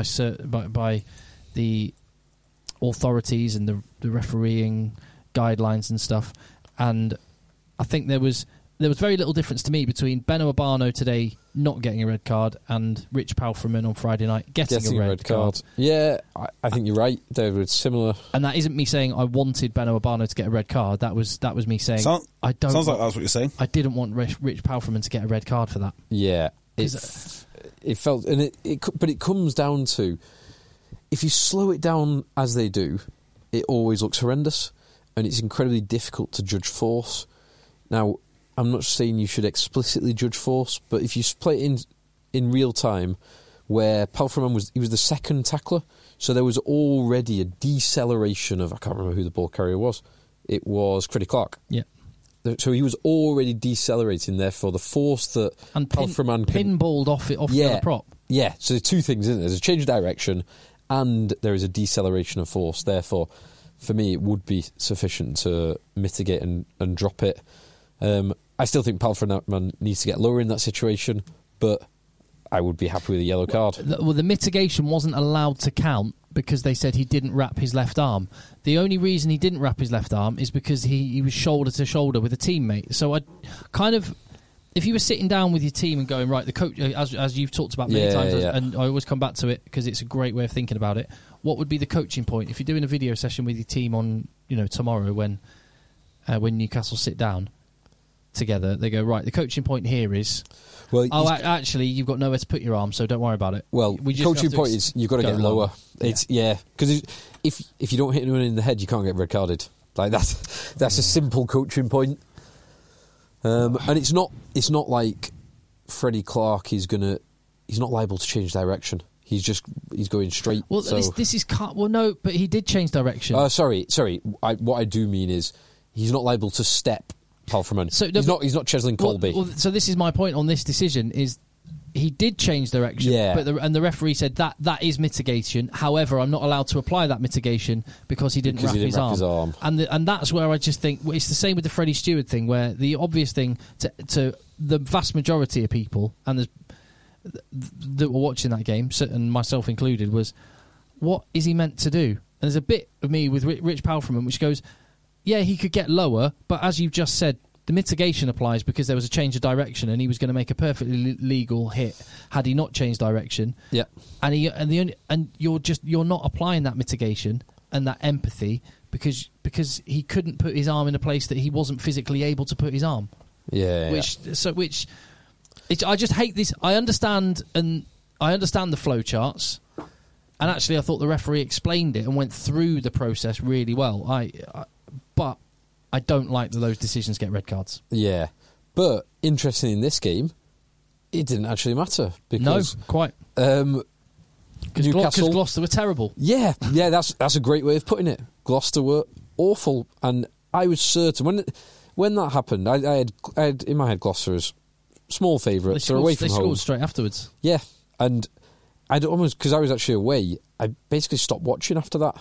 D: the authorities and the refereeing guidelines and stuff, and I think there was very little difference to me between Beno Abano today not getting a red card and Rich Palfreman on Friday night getting a red card.
F: Yeah, I think you're right, David. It's similar,
D: and that isn't me saying I wanted Beno Abano to get a red card. That was me saying I don't.
E: Sounds like that's what you're saying.
D: I didn't want Rich Palfreman to get a red card for that.
F: Yeah, it felt, and but it comes down to if you slow it down as they do, it always looks horrendous. And it's incredibly difficult to judge force. Now, I'm not saying you should explicitly judge force, but if you play it in real time, where Palfreman was the second tackler, so there was already a deceleration of, I can't remember who the ball carrier was. It was Freddie Clark.
D: Yeah.
F: So he was already decelerating, therefore the force that Palfreman
D: pinballed off the prop.
F: Yeah, so there's two things, isn't there? There's a change of direction and there is a deceleration of force, therefore for me, it would be sufficient to mitigate and drop it. I still think Palfreman needs to get lower in that situation, but I would be happy with a yellow card.
D: Well, the mitigation wasn't allowed to count because they said he didn't wrap his left arm. The only reason he didn't wrap his left arm is because he was shoulder to shoulder with a teammate. So I kind of... If you were sitting down with your team and going, right, the coach, as you've talked about many times, and I always come back to it because it's a great way of thinking about it, what would be the coaching point? If you're doing a video session with your team on, tomorrow when Newcastle sit down together, they go, right, the coaching point here is, actually, you've got nowhere to put your arm, so don't worry about it.
F: Well, the coaching point is you've got to get lower. Because if you don't hit anyone in the head, you can't get red carded. Like that's a simple coaching point. And it's not like Freddie Clark he's not liable to change direction. He's going straight.
D: Well, this is no, but he did change direction.
F: Sorry. What I do mean is he's not liable to step Palfreman. So he's not Cheslin Colby.
D: Well, so this is my point on this decision is he did change direction.
F: Yeah.
D: But the referee said that is mitigation. However, I'm not allowed to apply that mitigation because he didn't wrap his arm. And that's where I just think it's the same with the Freddie Stewart thing, where the obvious thing to the vast majority of people and that were watching that game, and myself included, was what is he meant to do? And there's a bit of me with Rich Palfreman which goes, yeah, he could get lower, but as you've just said, the mitigation applies because there was a change of direction, and he was going to make a perfectly legal hit had he not changed direction.
F: Yeah,
D: and you're not applying that mitigation and that empathy because he couldn't put his arm in a place that he wasn't physically able to put his arm.
F: Yeah,
D: I just hate this. I understand the flow charts, and actually I thought the referee explained it and went through the process really well. But I don't like that those decisions get red cards.
F: Yeah. But, interesting in this game, it didn't actually matter. Because,
D: no, quite.
F: Newcastle...
D: Gloucester were terrible.
F: Yeah, that's a great way of putting it. Gloucester were awful. And I was certain... When that happened, I had in my head Gloucester as small favourites. They're away from home. They
D: scored straight afterwards.
F: Yeah. And I'd almost... Because I was actually away, I basically stopped watching after that.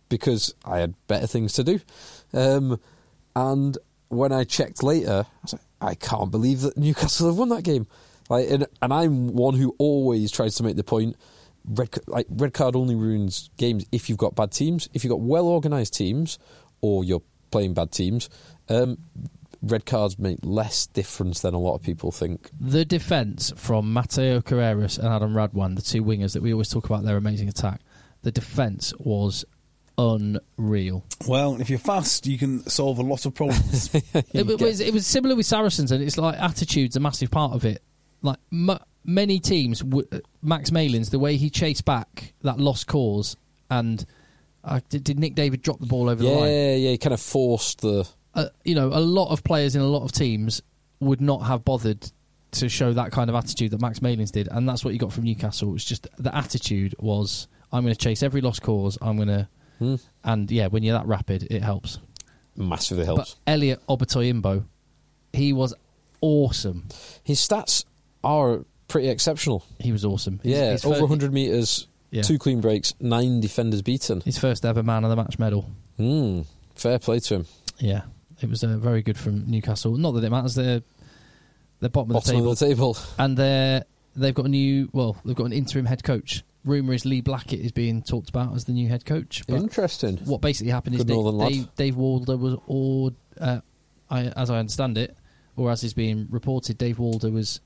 F: because I had better things to do. And when I checked later, I was like, I can't believe that Newcastle have won that game. Like, and I'm one who always tries to make the point, red card only ruins games if you've got bad teams. If you've got well-organised teams, or you're playing bad teams, red cards make less difference than a lot of people think.
D: The defence from Mateo Carreras and Adam Radwan, the two wingers that we always talk about their amazing attack, the defence was unreal.
E: Well, if you're fast, you can solve a lot of problems.
D: It was similar with Saracens, and it's like attitude's a massive part of it. Like many teams, Max Malins, the way he chased back that lost cause, and did Nick David drop the ball over the line?
F: Yeah, he kind of forced the...
D: A lot of players in a lot of teams would not have bothered to show that kind of attitude that Max Malins did, and that's what you got from Newcastle. It was just the attitude was, I'm going to chase every lost cause, I'm going to... And yeah, when you're that rapid, it helps.
F: Massively helps.
D: But Elliot Obertoyimbo, he was awesome.
F: His stats are pretty exceptional.
D: He was awesome.
F: His over 100 metres, 2 clean breaks, 9 defenders beaten.
D: His first ever man of the match medal.
F: Fair play to him.
D: Yeah, it was very good from Newcastle. Not that it matters, they're bottom of the table. And they've got an interim head coach. Rumour is Lee Blackett is being talked about as the new head coach.
F: Interesting.
D: What basically happened is Dave Walder was, as I understand it, or as is being reported, Dave Walder was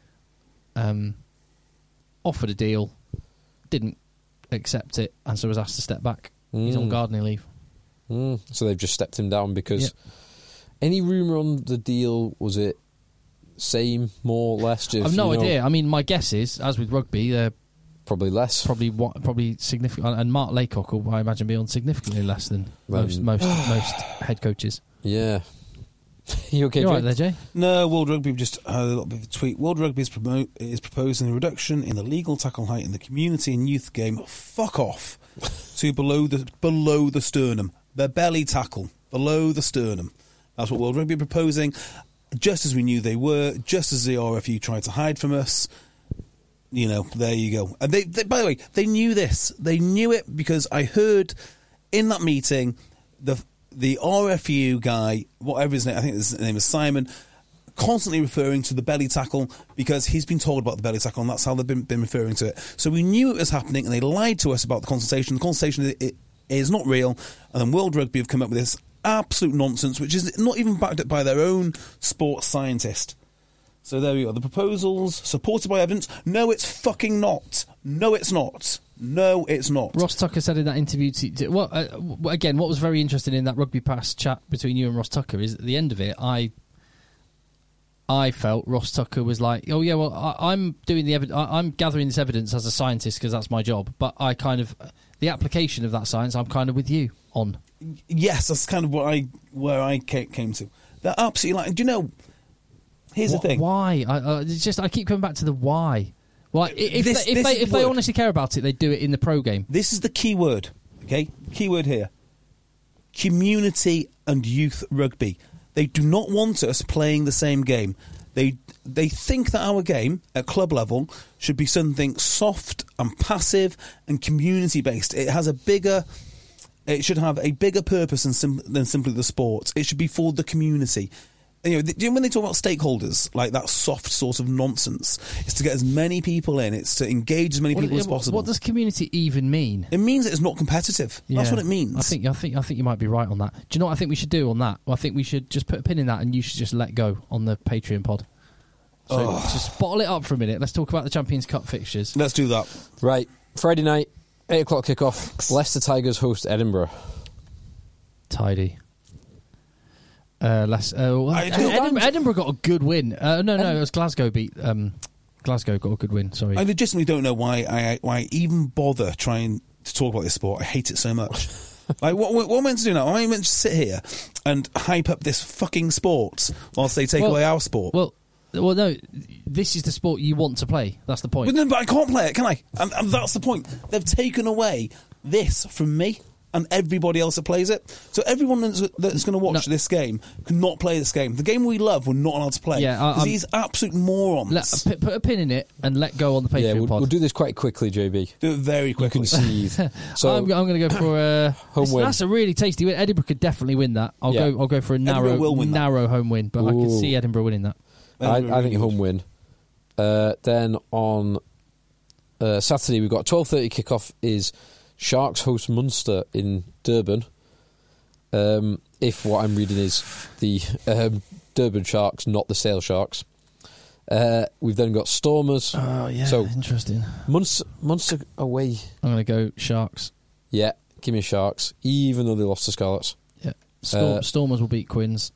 D: offered a deal, didn't accept it, and so was asked to step back. He's on gardening leave.
F: So they've just stepped him down because... Any rumour on the deal, was it same, more, less?
D: I've no idea. I mean, my guess is, as with rugby, they're
F: probably less.
D: Probably significant. And Mark Laycock will, I imagine, be on significantly less than most head coaches.
F: Yeah. You okay,
D: Jay?
F: Jay?
D: Right there, Jay?
E: No, World Rugby just had a little bit of a tweet. World Rugby is proposing a reduction in the legal tackle height in the community and youth game. Fuck off to below the sternum, the belly tackle below the sternum. That's what World Rugby are proposing. Just as we knew they were, just as the RFU tried to hide from us. There you go. And they by the way, they knew this. They knew it because I heard in that meeting the RFU guy, whatever his name, I think his name is Simon, constantly referring to the belly tackle because he's been told about the belly tackle and that's how they've been referring to it. So we knew it was happening and they lied to us about the consultation. The consultation is not real. And then World Rugby have come up with this absolute nonsense, which is not even backed up by their own sports scientist. So there we go. The proposals supported by evidence. No, it's fucking not. No, it's not. No, it's not.
D: Ross Tucker said in that interview, again, what was very interesting in that Rugby Pass chat between you and Ross Tucker is at the end of it, I felt Ross Tucker was like, oh yeah, well, I'm doing I'm gathering this evidence as a scientist because that's my job, but I kind of, the application of that science, I'm kind of with you on.
E: Yes, that's kind of where I came to. They're absolutely like, do you know, here's the thing.
D: Why? I keep coming back to the why. Well, if they honestly care about it, they do it in the pro game.
E: This is the key word, okay? Key word here. Community and youth rugby. They do not want us playing the same game. They think that our game at club level should be something soft and passive and community based. It should have a bigger purpose than simply the sport. It should be for the community. When they talk about stakeholders, like that soft sort of nonsense, it's to get as many people in. It's to engage as many people as possible.
D: What does community even mean?
E: It means it's not competitive. Yeah, that's what it means. I
D: think you might be right on that. Do you know what I think we should do on that? Well, I think we should just put a pin in that, and you should just let go on the Patreon pod. So just bottle it up for a minute. Let's talk about the Champions Cup fixtures.
E: Let's do that.
F: Right, Friday night, 8 o'clock kickoff. Leicester Tigers host Edinburgh.
D: Tidy. Edinburgh got a good win. No, it was Glasgow beat. Glasgow got a good win. Sorry,
E: I legitimately don't know why I even bother trying to talk about this sport. I hate it so much. Like, what am I meant to do now? Am I meant to sit here and hype up this fucking sport whilst they take away our sport?
D: Well, no. This is the sport you want to play. That's the point.
E: But I can't play it, can I? And that's the point. They've taken away this from me. and everybody else that plays it. So everyone that's going to watch this game cannot play this game. The game we love, we're not allowed to play. Because these absolute morons.
D: Put a pin in it and let go on the Patreon pod.
F: We'll do this quite quickly, JB.
E: Do it very quickly.
F: You can see.
D: So I'm going to go for
F: home win.
D: That's a really tasty win. Edinburgh could definitely win that. I'll go for a narrow home win, but I can see Edinburgh winning that.
F: I think home win. Then on Saturday we've got 12:30 kickoff is Sharks host Munster in Durban. If what I'm reading is the Durban Sharks, not the Sale Sharks. We've then got Stormers.
D: Oh yeah,
F: so
D: interesting.
F: Munster away.
D: I'm going to go Sharks.
F: Yeah, give me Sharks, even though they lost to Scarlets.
D: Yeah, Stormers will beat Quins.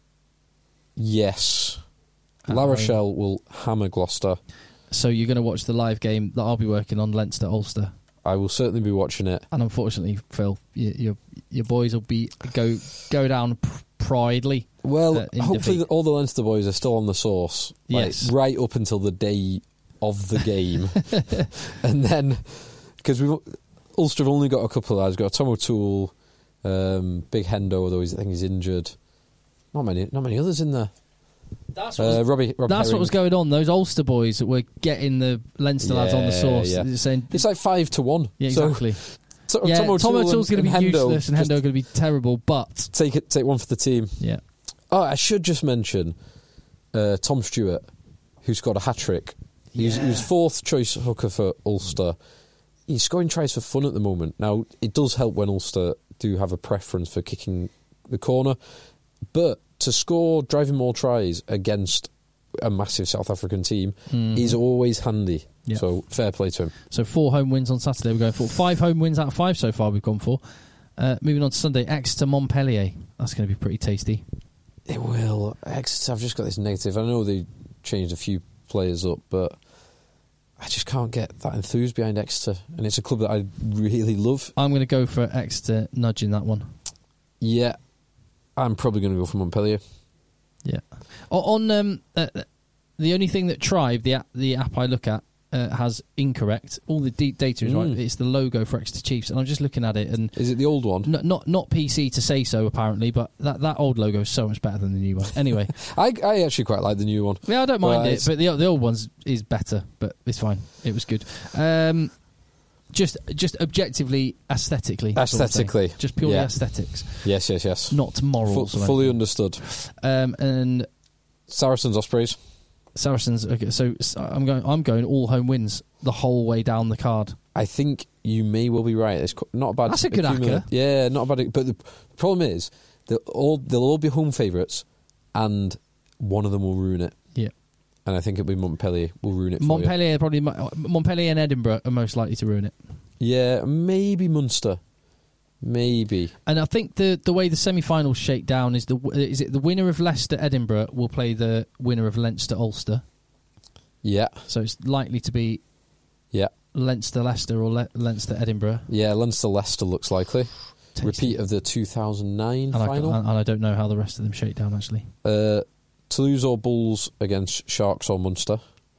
F: Yes. La Rochelle will hammer Gloucester.
D: So you're going to watch the live game that I'll be working on, Leinster-Ulster.
F: I will certainly be watching it.
D: And unfortunately, Phil, your boys will go down pridely.
F: Well, hopefully all the Leinster boys are still on the sauce.
D: Yes.
F: Right up until the day of the game. And then, because Ulster have only got a couple of lads. We've got Tom O'Toole, Big Hendo, although I think he's injured. Not many others in there.
D: That's
F: Robbie
D: what was going on. Those Ulster boys that were getting the Leinster lads on the sauce.
F: Yeah.
D: Saying,
F: it's like 5-1.
D: Yeah, exactly.
F: So,
D: Tom O'Toole's going to be useless and Hendo going to be terrible, but...
F: Take one for the team.
D: Yeah.
F: Oh, I should just mention Tom Stewart, who scored a hat-trick. He was fourth choice hooker for Ulster. He's scoring tries for fun at the moment. Now, it does help when Ulster do have a preference for kicking the corner, but to score driving more tries against a massive South African team is always handy. Yep. So fair play to him.
D: So 4 home wins on Saturday we're going for. 5 home wins out of 5 so far we've gone for. Moving on to Sunday, Exeter Montpellier. That's going to be pretty tasty.
F: It will. Exeter, I've just got this negative. I know they changed a few players up, but I just can't get that enthused behind Exeter. And it's a club that I really love.
D: I'm going to go for Exeter nudging that one.
F: Yeah. I'm probably going to go for Montpellier.
D: Yeah. On the only thing that Tribe, the app I look at, has incorrect. All the data is right. It's the logo for Exeter Chiefs, and I'm just looking at it. And
F: is it the old one?
D: Not PC to say so, apparently, but that old logo is so much better than the new one. Anyway,
F: I actually quite like the new one.
D: Yeah, I don't mind it, but the old one's is better. But it's fine. It was good. Just objectively, aesthetically. Just purely aesthetics.
F: Yes.
D: Not morals.
F: Fully understood.
D: And
F: Saracens, Ospreys.
D: Saracens. Okay, so I'm going all home wins the whole way down the card.
F: I think you may well be right. It's not a bad.
D: That's a good acca.
F: Yeah, not a bad. But the problem is they'll all be home favourites, and one of them will ruin it.
D: Yeah.
F: And I think it'll be Montpellier will ruin it for
D: Montpellier
F: you.
D: Montpellier and Edinburgh are most likely to ruin it.
F: Yeah, maybe Munster. Maybe.
D: And I think the way the semi-finals shake down is the winner of Leicester-Edinburgh will play the winner of Leinster-Ulster.
F: Yeah.
D: So it's likely to be Leinster-Leicester or Leinster-Edinburgh.
F: Yeah, Leinster-Leicester looks likely. Tasty. Repeat of the 2009 final.
D: And I don't know how the rest of them shake down, actually.
F: Toulouse or Bulls against Sharks or Munster.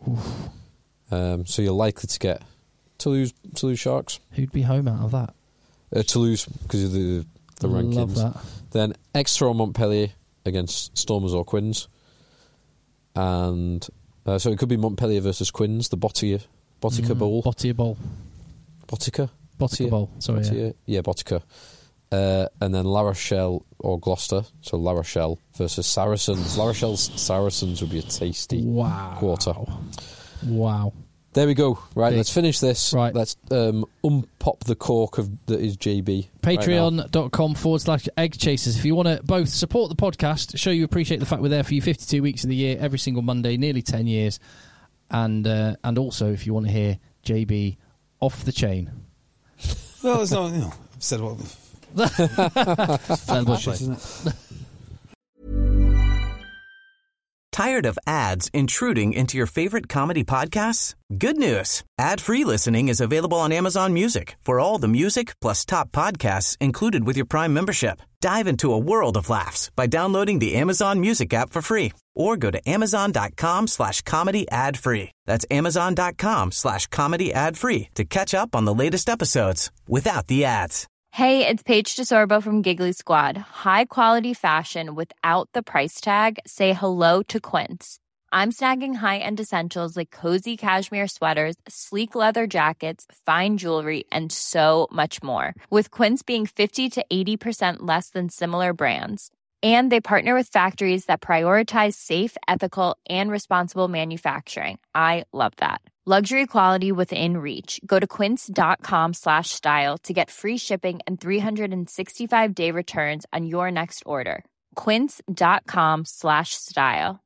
F: So you're likely to get Toulouse Sharks.
D: Who'd be home out of that?
F: Toulouse, because of the rankings.
D: Love that.
F: Then Exeter or Montpellier against Stormers or Quins. And so it could be Montpellier versus Quins, the Botica Bowl.
D: Botica Bowl.
F: Botica
D: Bowl, sorry.
F: Botica. Yeah, Botica. And then La Rochelle or Gloucester. So La Rochelle versus Saracens. La Rochelle's Saracens would be a tasty quarter.
D: Wow.
F: There we go. Right,
D: Big.
F: Let's finish this.
D: Right.
F: Let's unpop the cork that is JB.
D: Patreon.com/Egg Chasers. If you want to both support the podcast, show you appreciate the fact we're there for you 52 weeks of the year, every single Monday, nearly 10 years. And also, if you want to hear JB off the chain.
E: Well, it's not, I've said what...
D: Shit, isn't it?
H: Tired of ads intruding into your favorite comedy podcasts? Good news. Ad-free listening is available on Amazon Music for all the music plus top podcasts included with your Prime membership. Dive into a world of laughs by downloading the Amazon Music app for free or go to amazon.com/comedy ad-free. That's amazon.com/comedy ad-free to catch up on the latest episodes without the ads.
I: Hey, it's Paige DeSorbo from Giggly Squad. High quality fashion without the price tag. Say hello to Quince. I'm snagging high-end essentials like cozy cashmere sweaters, sleek leather jackets, fine jewelry, and so much more. With Quince being 50 to 80% less than similar brands. And they partner with factories that prioritize safe, ethical, and responsible manufacturing. I love that. Luxury quality within reach. Go to quince.com/style to get free shipping and 365-day returns on your next order. Quince.com/style.